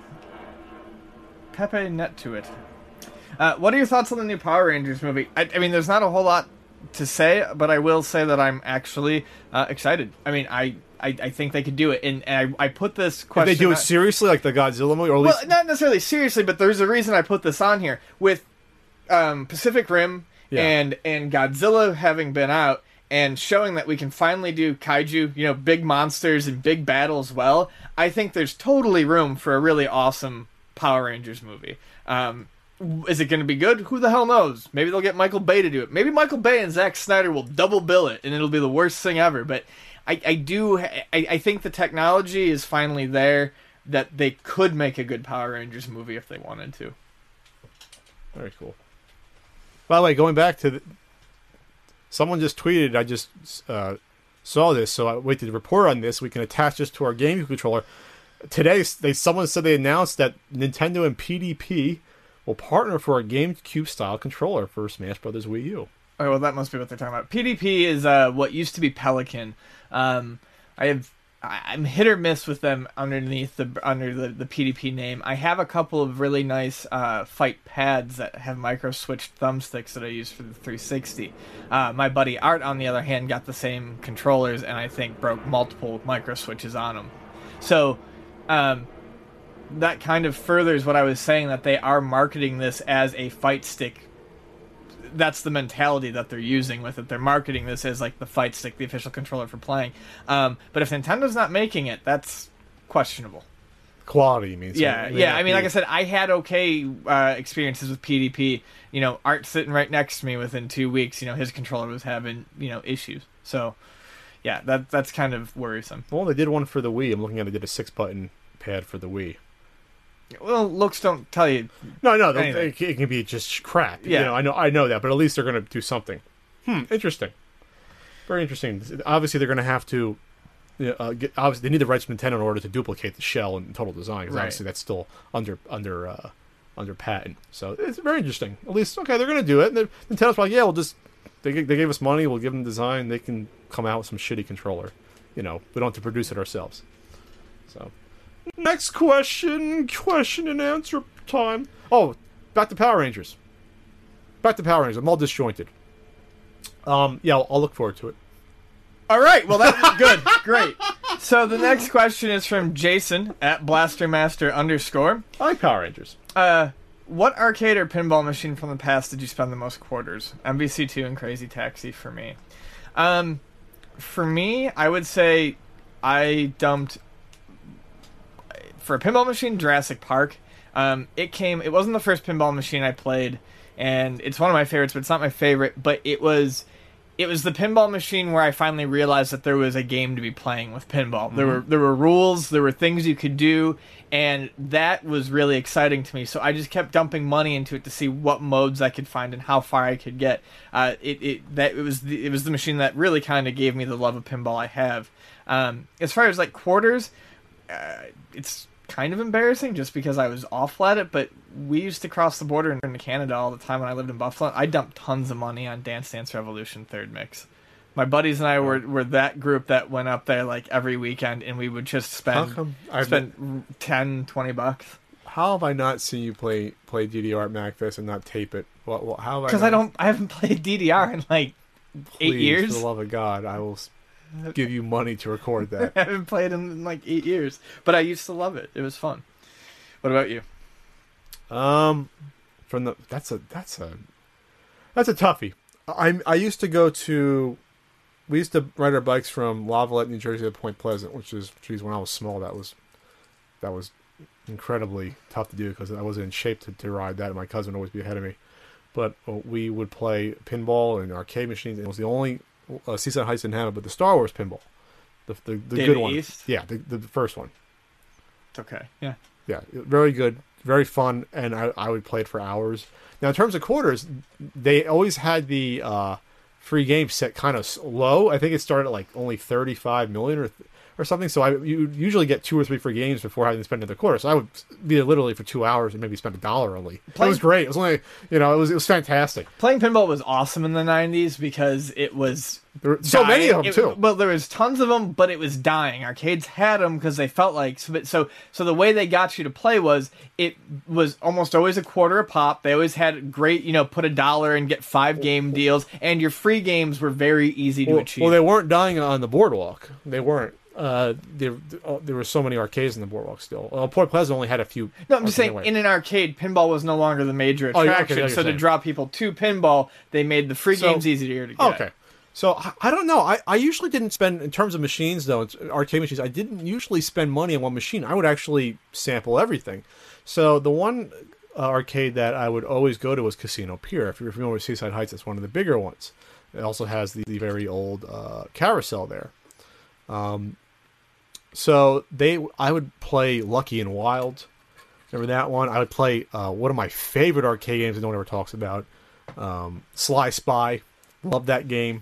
Pepe Netuit. Uh, what are your thoughts on the new Power Rangers movie? I, I mean, there's not a whole lot to say, but I will say that I'm actually uh, excited. I mean, I, I, I think they could do it, and, and I, I put this if question. they do it on- seriously, like the Godzilla movie, or at well, least not necessarily seriously, but there's a reason I put this on here with um, Pacific Rim Yeah. and and Godzilla having been out and showing that we can finally do kaiju, you know, big monsters and big battles well. I think there's totally room for a really awesome Power Rangers movie. Um, is it going to be good? Who the hell knows? Maybe they'll get Michael Bay to do it. Maybe Michael Bay and Zack Snyder will double bill it, and it'll be the worst thing ever. But I, I do, I, I think the technology is finally there. that they could make a good Power Rangers movie if they wanted to. Very cool. By the way, going back to the, someone just tweeted, I just uh, saw this, so I wait to report on this. We can attach this to our GameCube controller. Today, they someone said they announced that Nintendo and P D P will partner for a GameCube style controller for Smash Brothers Wii U. Oh, well, that must be what they're talking about. P D P is uh, what used to be Pelican. Um, I have, I'm hit or miss with them underneath the under the, the P D P name. I have a couple of really nice uh, fight pads that have micro switched thumbsticks that I use for the three sixty. Uh, my buddy Art, on the other hand, got the same controllers and I think broke multiple micro switches on them. So um, that kind of furthers what I was saying, that they are marketing this as a fight stick. That's the mentality that they're using with it. They're marketing this as like the fight stick, the official controller for playing. Um, but if Nintendo's not making it, that's questionable. Quality means yeah, yeah. I mean, like I said, I had okay uh, experiences with P D P. You know, Art sitting right next to me within two weeks. You know, his controller was having you know issues. So, yeah, that that's kind of worrisome. Well, they did one for the Wii. I'm looking at it. They did a six button pad for the Wii. Well, looks don't tell you. No, no, it, it can be just crap. Yeah, you know, I know, I know that, but at least they're going to do something. Hmm, interesting. Very interesting. Obviously, they're going to have to. Uh, get, obviously, they need the rights from Nintendo in order to duplicate the shell and total design. Because right. obviously, that's still under under uh, under patent. So it's very interesting. At least, okay, they're going to do it. And Nintendo's probably, yeah, we'll just they they gave us money. We'll give them design. They can come out with some shitty controller. You know, we don't have to produce it ourselves. So. Next question, question and answer time. Oh, back to Power Rangers. Back to Power Rangers. I'm all disjointed. Um, yeah, I'll, I'll look forward to it. All right, well, that was good. Great. So the next question is from Jason at Blastermaster underscore. I like Power Rangers. Uh, what arcade or pinball machine from the past did you spend the most quarters? M V C two and Crazy Taxi for me. Um, for me, I would say I dumped... For a pinball machine, Jurassic Park. Um, it came. It wasn't the first pinball machine I played, and it's one of my favorites, but it's not my favorite. But it was, it was the pinball machine where I finally realized that there was a game to be playing with pinball. Mm-hmm. There were there were rules, there were things you could do, and that was really exciting to me. So I just kept dumping money into it to see what modes I could find and how far I could get. Uh, it it that it was the, it was the machine that really kind of gave me the love of pinball I have. Um, as far as like quarters, uh, it's kind of embarrassing just because I was awful at it, but we used to cross the border into Canada all the time when I lived in Buffalo. I dumped tons of money on Dance Dance Revolution third mix. My buddies and I were, were that group that went up there like every weekend, and we would just spend spend ten, twenty bucks. How have I not seen you play play D D R at MacFest and not tape it? What, what, how? Because I, I don't, I haven't played D D R in like Please, eight years. For the love of God, I will give you money to record that. I haven't played in like eight years, but I used to love it. It was fun. What about you? Um, from the that's a that's a that's a toughie. I I used to go to, we used to ride our bikes from Lavallette, New Jersey to Point Pleasant, which is, geez, when I was small, that was that was incredibly tough to do because I wasn't in shape to, to ride that, and my cousin would always be ahead of me. But uh, we would play pinball and arcade machines. And it was the only uh, Seaside Heights didn't have it, but the Star Wars pinball, the the, the good one, East? yeah, the the first one. It's okay, yeah. Yeah, very good, very fun, and I, I would play it for hours. Now, in terms of quarters, they always had the uh, free game set kind of low. I think it started at like only thirty-five million or or something. So I you usually get two or three free games before having to spend another quarter. So I would be there literally for two hours and maybe spend a dollar only. Playing, it was great. It was only you know it was it was fantastic. Playing pinball was awesome in the nineties because it was there were so dying. many of them it, too. Well, there was tons of them, but it was dying. Arcades had them because they felt like so. So, so the way they got you to play was it was almost always a quarter a pop. They always had great, you know, put a dollar and get five game deals, and your free games were very easy to well, achieve. Well, they weren't dying on the boardwalk. They weren't. Uh, there, there were so many arcades in the boardwalk still. Well, Port Pleasant only had a few. No, I'm just saying, anyway. In an arcade, pinball was no longer the major attraction. Oh, yeah, okay, so to draw people to pinball, they made the free so, games easier to get. Okay. So, I, I don't know. I, I usually didn't spend, in terms of machines, though, arcade machines, I didn't usually spend money on one machine. I would actually sample everything. So, the one uh, arcade that I would always go to was Casino Pier. If you're familiar with Seaside Heights, it's one of the bigger ones. It also has the, the very old uh, carousel there. Um... So they, I would play Lucky and Wild. Remember that one? I would play uh, one of my favorite arcade games that no one ever talks about, um, Sly Spy. Love that game.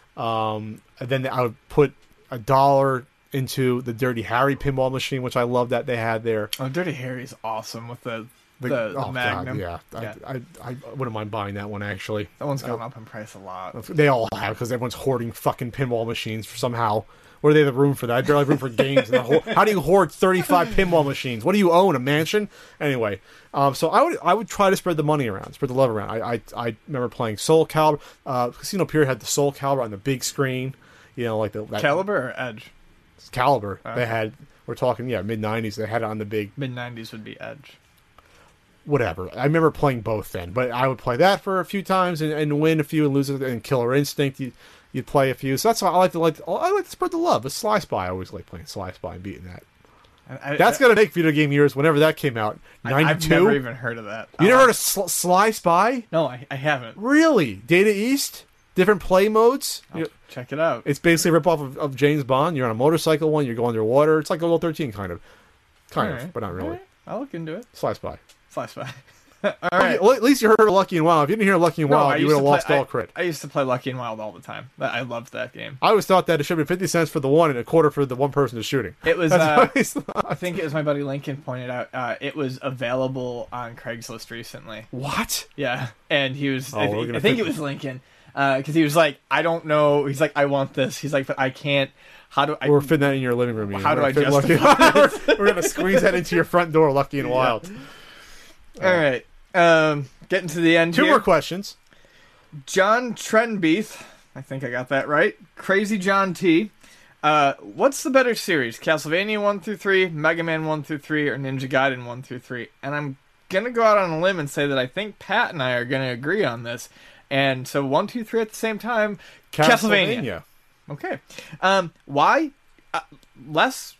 Um, and then I would put a dollar into the Dirty Harry pinball machine, which I love that they had there. Oh, Dirty Harry's awesome with the the, The, the oh, Magnum. God, yeah. Yeah. I, I, I wouldn't mind buying that one, actually. That one's gone up in price a lot. They all have, because everyone's hoarding fucking pinball machines somehow. Where do they have the room for that? I barely have room for games. In the whole, how do you hoard thirty-five pinball machines? What do you own? A mansion? Anyway, um, so I would I would try to spread the money around, spread the love around. I I, I remember playing Soul Calibur. Uh, Casino Pier had the Soul Calibur on the big screen. You know, like the that, Caliber or Edge? Calibur. Okay. They had. We're talking, yeah, mid nineties. They had it on the big. Mid nineties would be Edge. Whatever. I remember playing both then, but I would play that for a few times and, and win a few and lose it. And Killer Instinct, you you'd play a few. So that's why I like to like. I like to spread the love. But Sly Spy, I always like playing Sly Spy and beating that. I, That's I, gonna take video game years. Whenever that came out, I, ninety-two. I've never even heard of that. You Uh, never heard of Sl- Sly Spy? No, I, I haven't. Really? Data East, different play modes. I'll You- check it out. It's basically a ripoff of, of James Bond. You're on a motorcycle one. You're going underwater. It's like Level thirteen, kind of, kind All of, right. but not really. All right. I'll look into it. Sly Spy. Sly Spy. All right. Well, at least you heard of Lucky and Wild. If you didn't hear Lucky and No, Wild, I you used would have to lost play- all I- credit. I used to play Lucky and Wild all the time. I loved that game. I always thought that it should have been fifty cents for the one and a quarter for the one person who's shooting. It was. That's Uh, what I always thought. I think it was my buddy Lincoln pointed out. Uh, it was available on Craigslist recently. What? Yeah, and he was. Oh, I, we're think- gonna I think pick- it was Lincoln because he was like, I don't know. He's like, I want this. He's like, but I can't. How do I? We're fitting that in your living room. Ian. How do We're I gonna fit justify Lucky- we're, we're gonna squeeze that into your front door, Lucky and Wild. All right. Um, getting to the end Two here. more questions. John Trenbeath, I think I got that right. Crazy John T. Uh, what's the better series? Castlevania one through three, Mega Man one through three, or Ninja Gaiden one through three? And I'm gonna go out on a limb and say that I think Pat and I are gonna agree on this. And so one, two, three at the same time. Castlevania. Castlevania. Okay. Um, why? Uh, less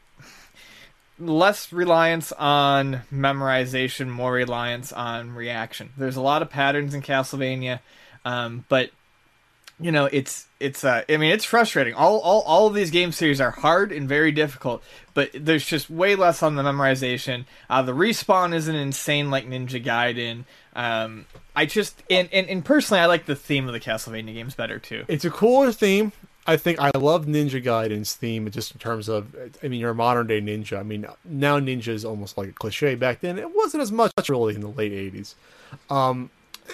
less reliance on memorization, more reliance on reaction. There's a lot of patterns in Castlevania, um, but you know, it's it's uh, I mean, it's frustrating. All all all of these game series are hard and very difficult, but there's just way less on the memorization. Uh, the respawn isn't insane like Ninja Gaiden. Um, I just and, and and personally, I like the theme of the Castlevania games better too. It's a cooler theme. I think I love Ninja Gaiden's theme just in terms of, I mean, you're a modern day ninja. I mean, now ninja is almost like a cliche. Back then, it wasn't as much really in the late eighties. Um,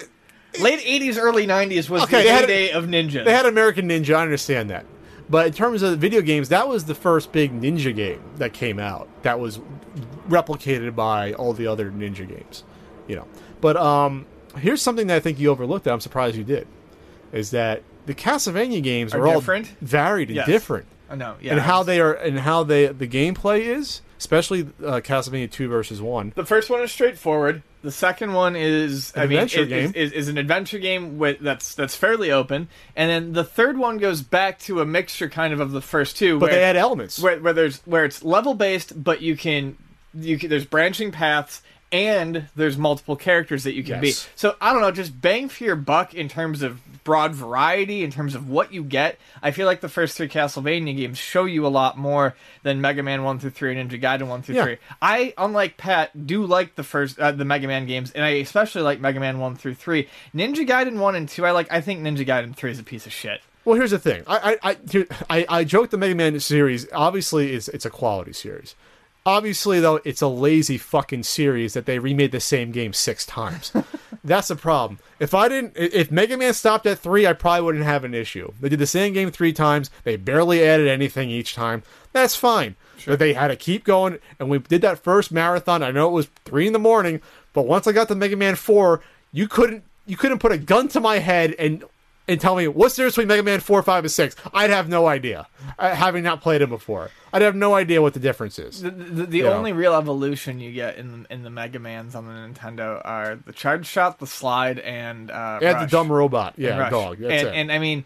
Late eighties, early nineties was Okay, the they had- heyday of ninjas. they had American Ninja, I understand that. But in terms of video games, that was the first big ninja game that came out that was replicated by all the other ninja games. You know. But um, here's something that I think you overlooked that I'm surprised you did. Is that the Castlevania games Are are, all different? varied and Yes. different. Oh, no, yeah. and how they are and how they the gameplay is, especially uh, Castlevania two versus one. The first one is straightforward. The second one is, An I mean, adventure is, game. Is, is, is an adventure game with that's that's fairly open. And then the third one goes back to a mixture, kind of, of the first two, But where, they add elements. where where there's where it's level based, but you can you can, there's branching paths. And there's multiple characters that you can Yes. be. So, I don't know, just bang for your buck in terms of broad variety, in terms of what you get. I feel like the first three Castlevania games show you a lot more than Mega Man one through three and Ninja Gaiden one through Yeah. three. I, unlike Pat, do like the first uh, the Mega Man games, and I especially like Mega Man one through three. Ninja Gaiden one and two, I like. I think Ninja Gaiden three is a piece of shit. Well, here's the thing. I I I, here, I, I joke the Mega Man series. Obviously, it's it's a quality series. Obviously, though, it's a lazy fucking series that they remade the same game six times. That's the problem. If I didn't, if Mega Man stopped at three, I probably wouldn't have an issue. They did the same game three times. They barely added anything each time. That's fine. But they had to keep going, and we did that first marathon. I know it was three in the morning, but once I got to Mega Man four, you couldn't you couldn't put a gun to my head and. And tell me, what's the difference between Mega Man four, five, and six? I'd have no idea, uh, having not played it before. I'd have no idea what the difference is. The, the, the Yeah. only real evolution you get in in the Mega Mans on the Nintendo are the charge shot, the slide, and uh, Add the Rush. dumb robot. And Yeah, Rush. dog. That's and, it. and I mean,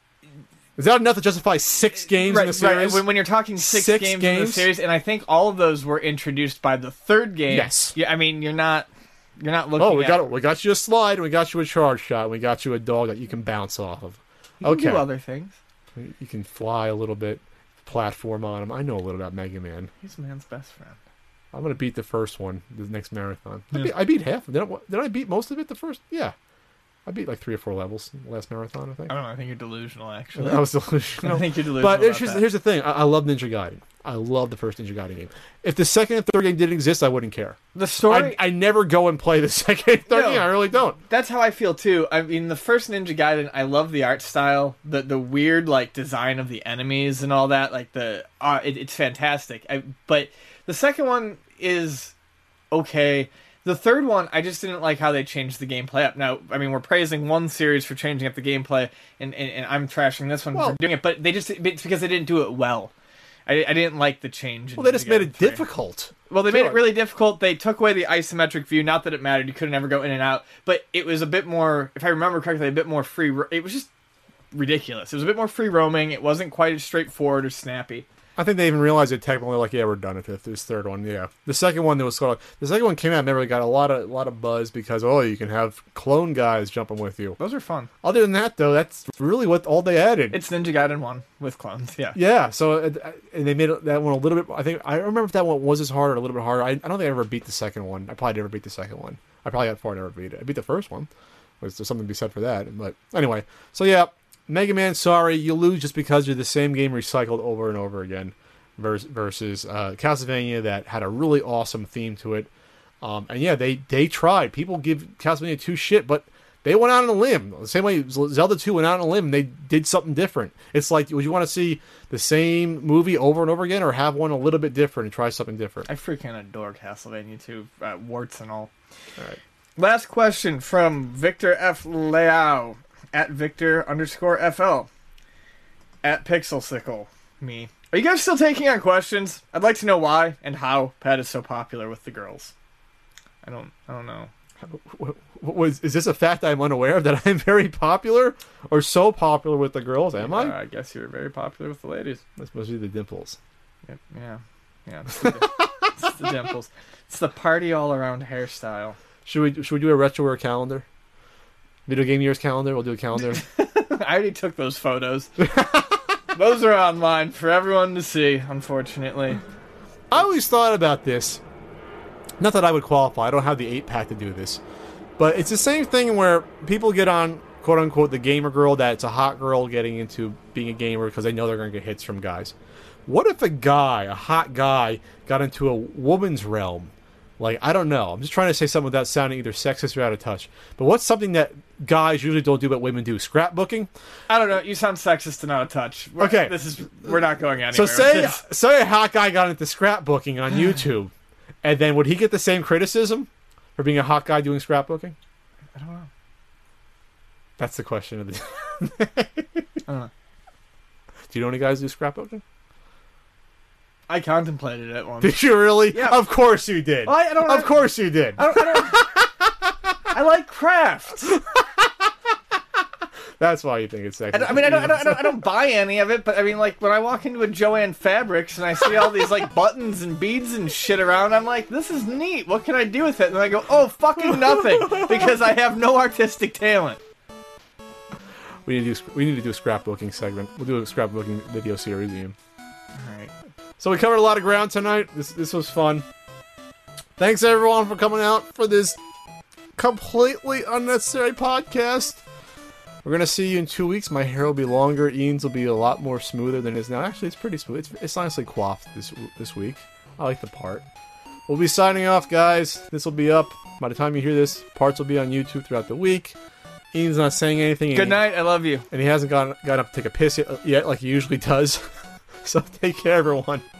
Is that enough to justify six games right, in the series? right, when, when you're talking six, Six games, in the games? series, and I think all of those were introduced by the third game. Yes. Yeah, I mean, you're not you're not looking. Oh, we at, got we got you a slide, and we got you a charge shot, and we got you a dog that you can bounce off of. You can Okay. do other things. You can fly a little bit. platform on him. I know a little about Mega Man. He's man's best friend. I'm gonna beat the first one, the next marathon. Yeah. I, beat, I beat half. Did I, did I beat most of it the first? Yeah. I beat like three or four levels in the last marathon, I think. I don't know. I think you're delusional, actually. I was delusional. I think you're delusional. But here's, about that. here's the thing. I, I love Ninja Gaiden. I love the first Ninja Gaiden game. If the second and third game didn't exist, I wouldn't care. The story... I, I never go and play the second and third No. game. I really don't. That's how I feel too. I mean, the first Ninja Gaiden, I love the art style, the the weird like design of the enemies and all that. Like the, uh, it, it's fantastic. I, but the second one is okay. The third one, I just didn't like how they changed the gameplay up. Now, I mean, we're praising one series for changing up the gameplay, and, and, and I'm trashing this one Well- for doing it. But they just it's because they didn't do it well. I, I didn't like the change. in Well, they just Ninja made Gaiden it three. difficult. Well, they made Sure. it really difficult. They took away the isometric view. Not that it mattered. You couldn't ever go in and out. But it was a bit more, if I remember correctly, a bit more free. ro- It was just ridiculous. It was a bit more free roaming. It wasn't quite as straightforward or snappy. I think they even realized it technically. Like, yeah, we're done with it. This third one, yeah. The second one, there was sort of the second one came out. Remember, it got a lot of a lot of buzz because oh, you can have clone guys jumping with you. Those are fun. Other than that, though, that's really what all they added. It's Ninja Gaiden one with clones. Yeah. Yeah, so uh, and they made that one a little bit. I think I don't remember if that one was as hard or a little bit harder. I, I don't think I ever beat the second one. I probably never beat the second one. I probably got far and never beat it. I beat the first one. Was there something to be said for that? But anyway, so yeah, Mega Man. Sorry, you lose just because you're the same game recycled over and over again, versus, versus uh, Castlevania that had a really awesome theme to it. Um, and yeah, they they tried. People give Castlevania two shit, but they went out on a limb. The same way Zelda two went out on a limb, they did something different. It's like, would you want to see the same movie over and over again, or have one a little bit different and try something different? I freaking adore Castlevania two, uh, warts and all. All right. Last question from Victor F. Leao at Victor underscore F L at Pixelsicle. Me. Are you guys still taking on questions? I'd like to know why and how Pat is so popular with the girls. I don't. I don't know. What, what was is this a fact I'm unaware of, that I'm very popular or so popular with the girls? Am Uh, I? I guess you were very popular with the ladies. That's supposed to be the dimples. Yeah. Yeah. yeah it's, the, it's the dimples. It's the party all around hairstyle. Should we should we do a retroware calendar? Video game years calendar. We'll do a calendar. I already took those photos. Those are online for everyone to see, unfortunately. I always thought about this. Not that I would qualify. I don't have the eight pack to do this. But it's the same thing where people get on, quote unquote, the gamer girl, that it's a hot girl getting into being a gamer because they know they're going to get hits from guys. What if a guy, a hot guy, got into a woman's realm? Like, I don't know. I'm just trying to say something without sounding either sexist or out of touch. But what's something that guys usually don't do but women do? Scrapbooking? I don't know. You sound sexist and out of touch. We're, Okay. This is we're not going anywhere. So with say this. say a hot guy got into scrapbooking on YouTube, and then would he get the same criticism for being a hot guy doing scrapbooking? I don't know. That's the question of the I don't know. Do you know any guys who do scrapbooking? I contemplated it once. Did you really? Yeah. Of course you did. Well, I, I don't. Of course you did. I, don't, I, don't, I like crafts. That's why you think it's sexy. I, don't- I mean, I don't, I don't, I don't, I don't buy any of it, but I mean, like when I walk into a Joanne Fabrics and I see all these like buttons and beads and shit around, I'm like, this is neat. What can I do with it? And then I go, oh, fucking nothing, because I have no artistic talent. We need to do we need to do a scrapbooking segment. We'll do a scrapbooking video series, Ian. All right. So we covered a lot of ground tonight. This this was fun. Thanks everyone for coming out for this completely unnecessary podcast. We're gonna see you in two weeks. My hair will be longer. Ian's will be a lot more smoother than it is now. Actually, it's pretty smooth. It's, it's honestly coiffed this this week. I like the part. We'll be signing off, guys. This will be up by the time you hear this. Parts will be on YouTube throughout the week. Ian's not saying anything. Good night. I love you. And he hasn't gone got up to take a piss yet, yet like he usually does. So take care, everyone.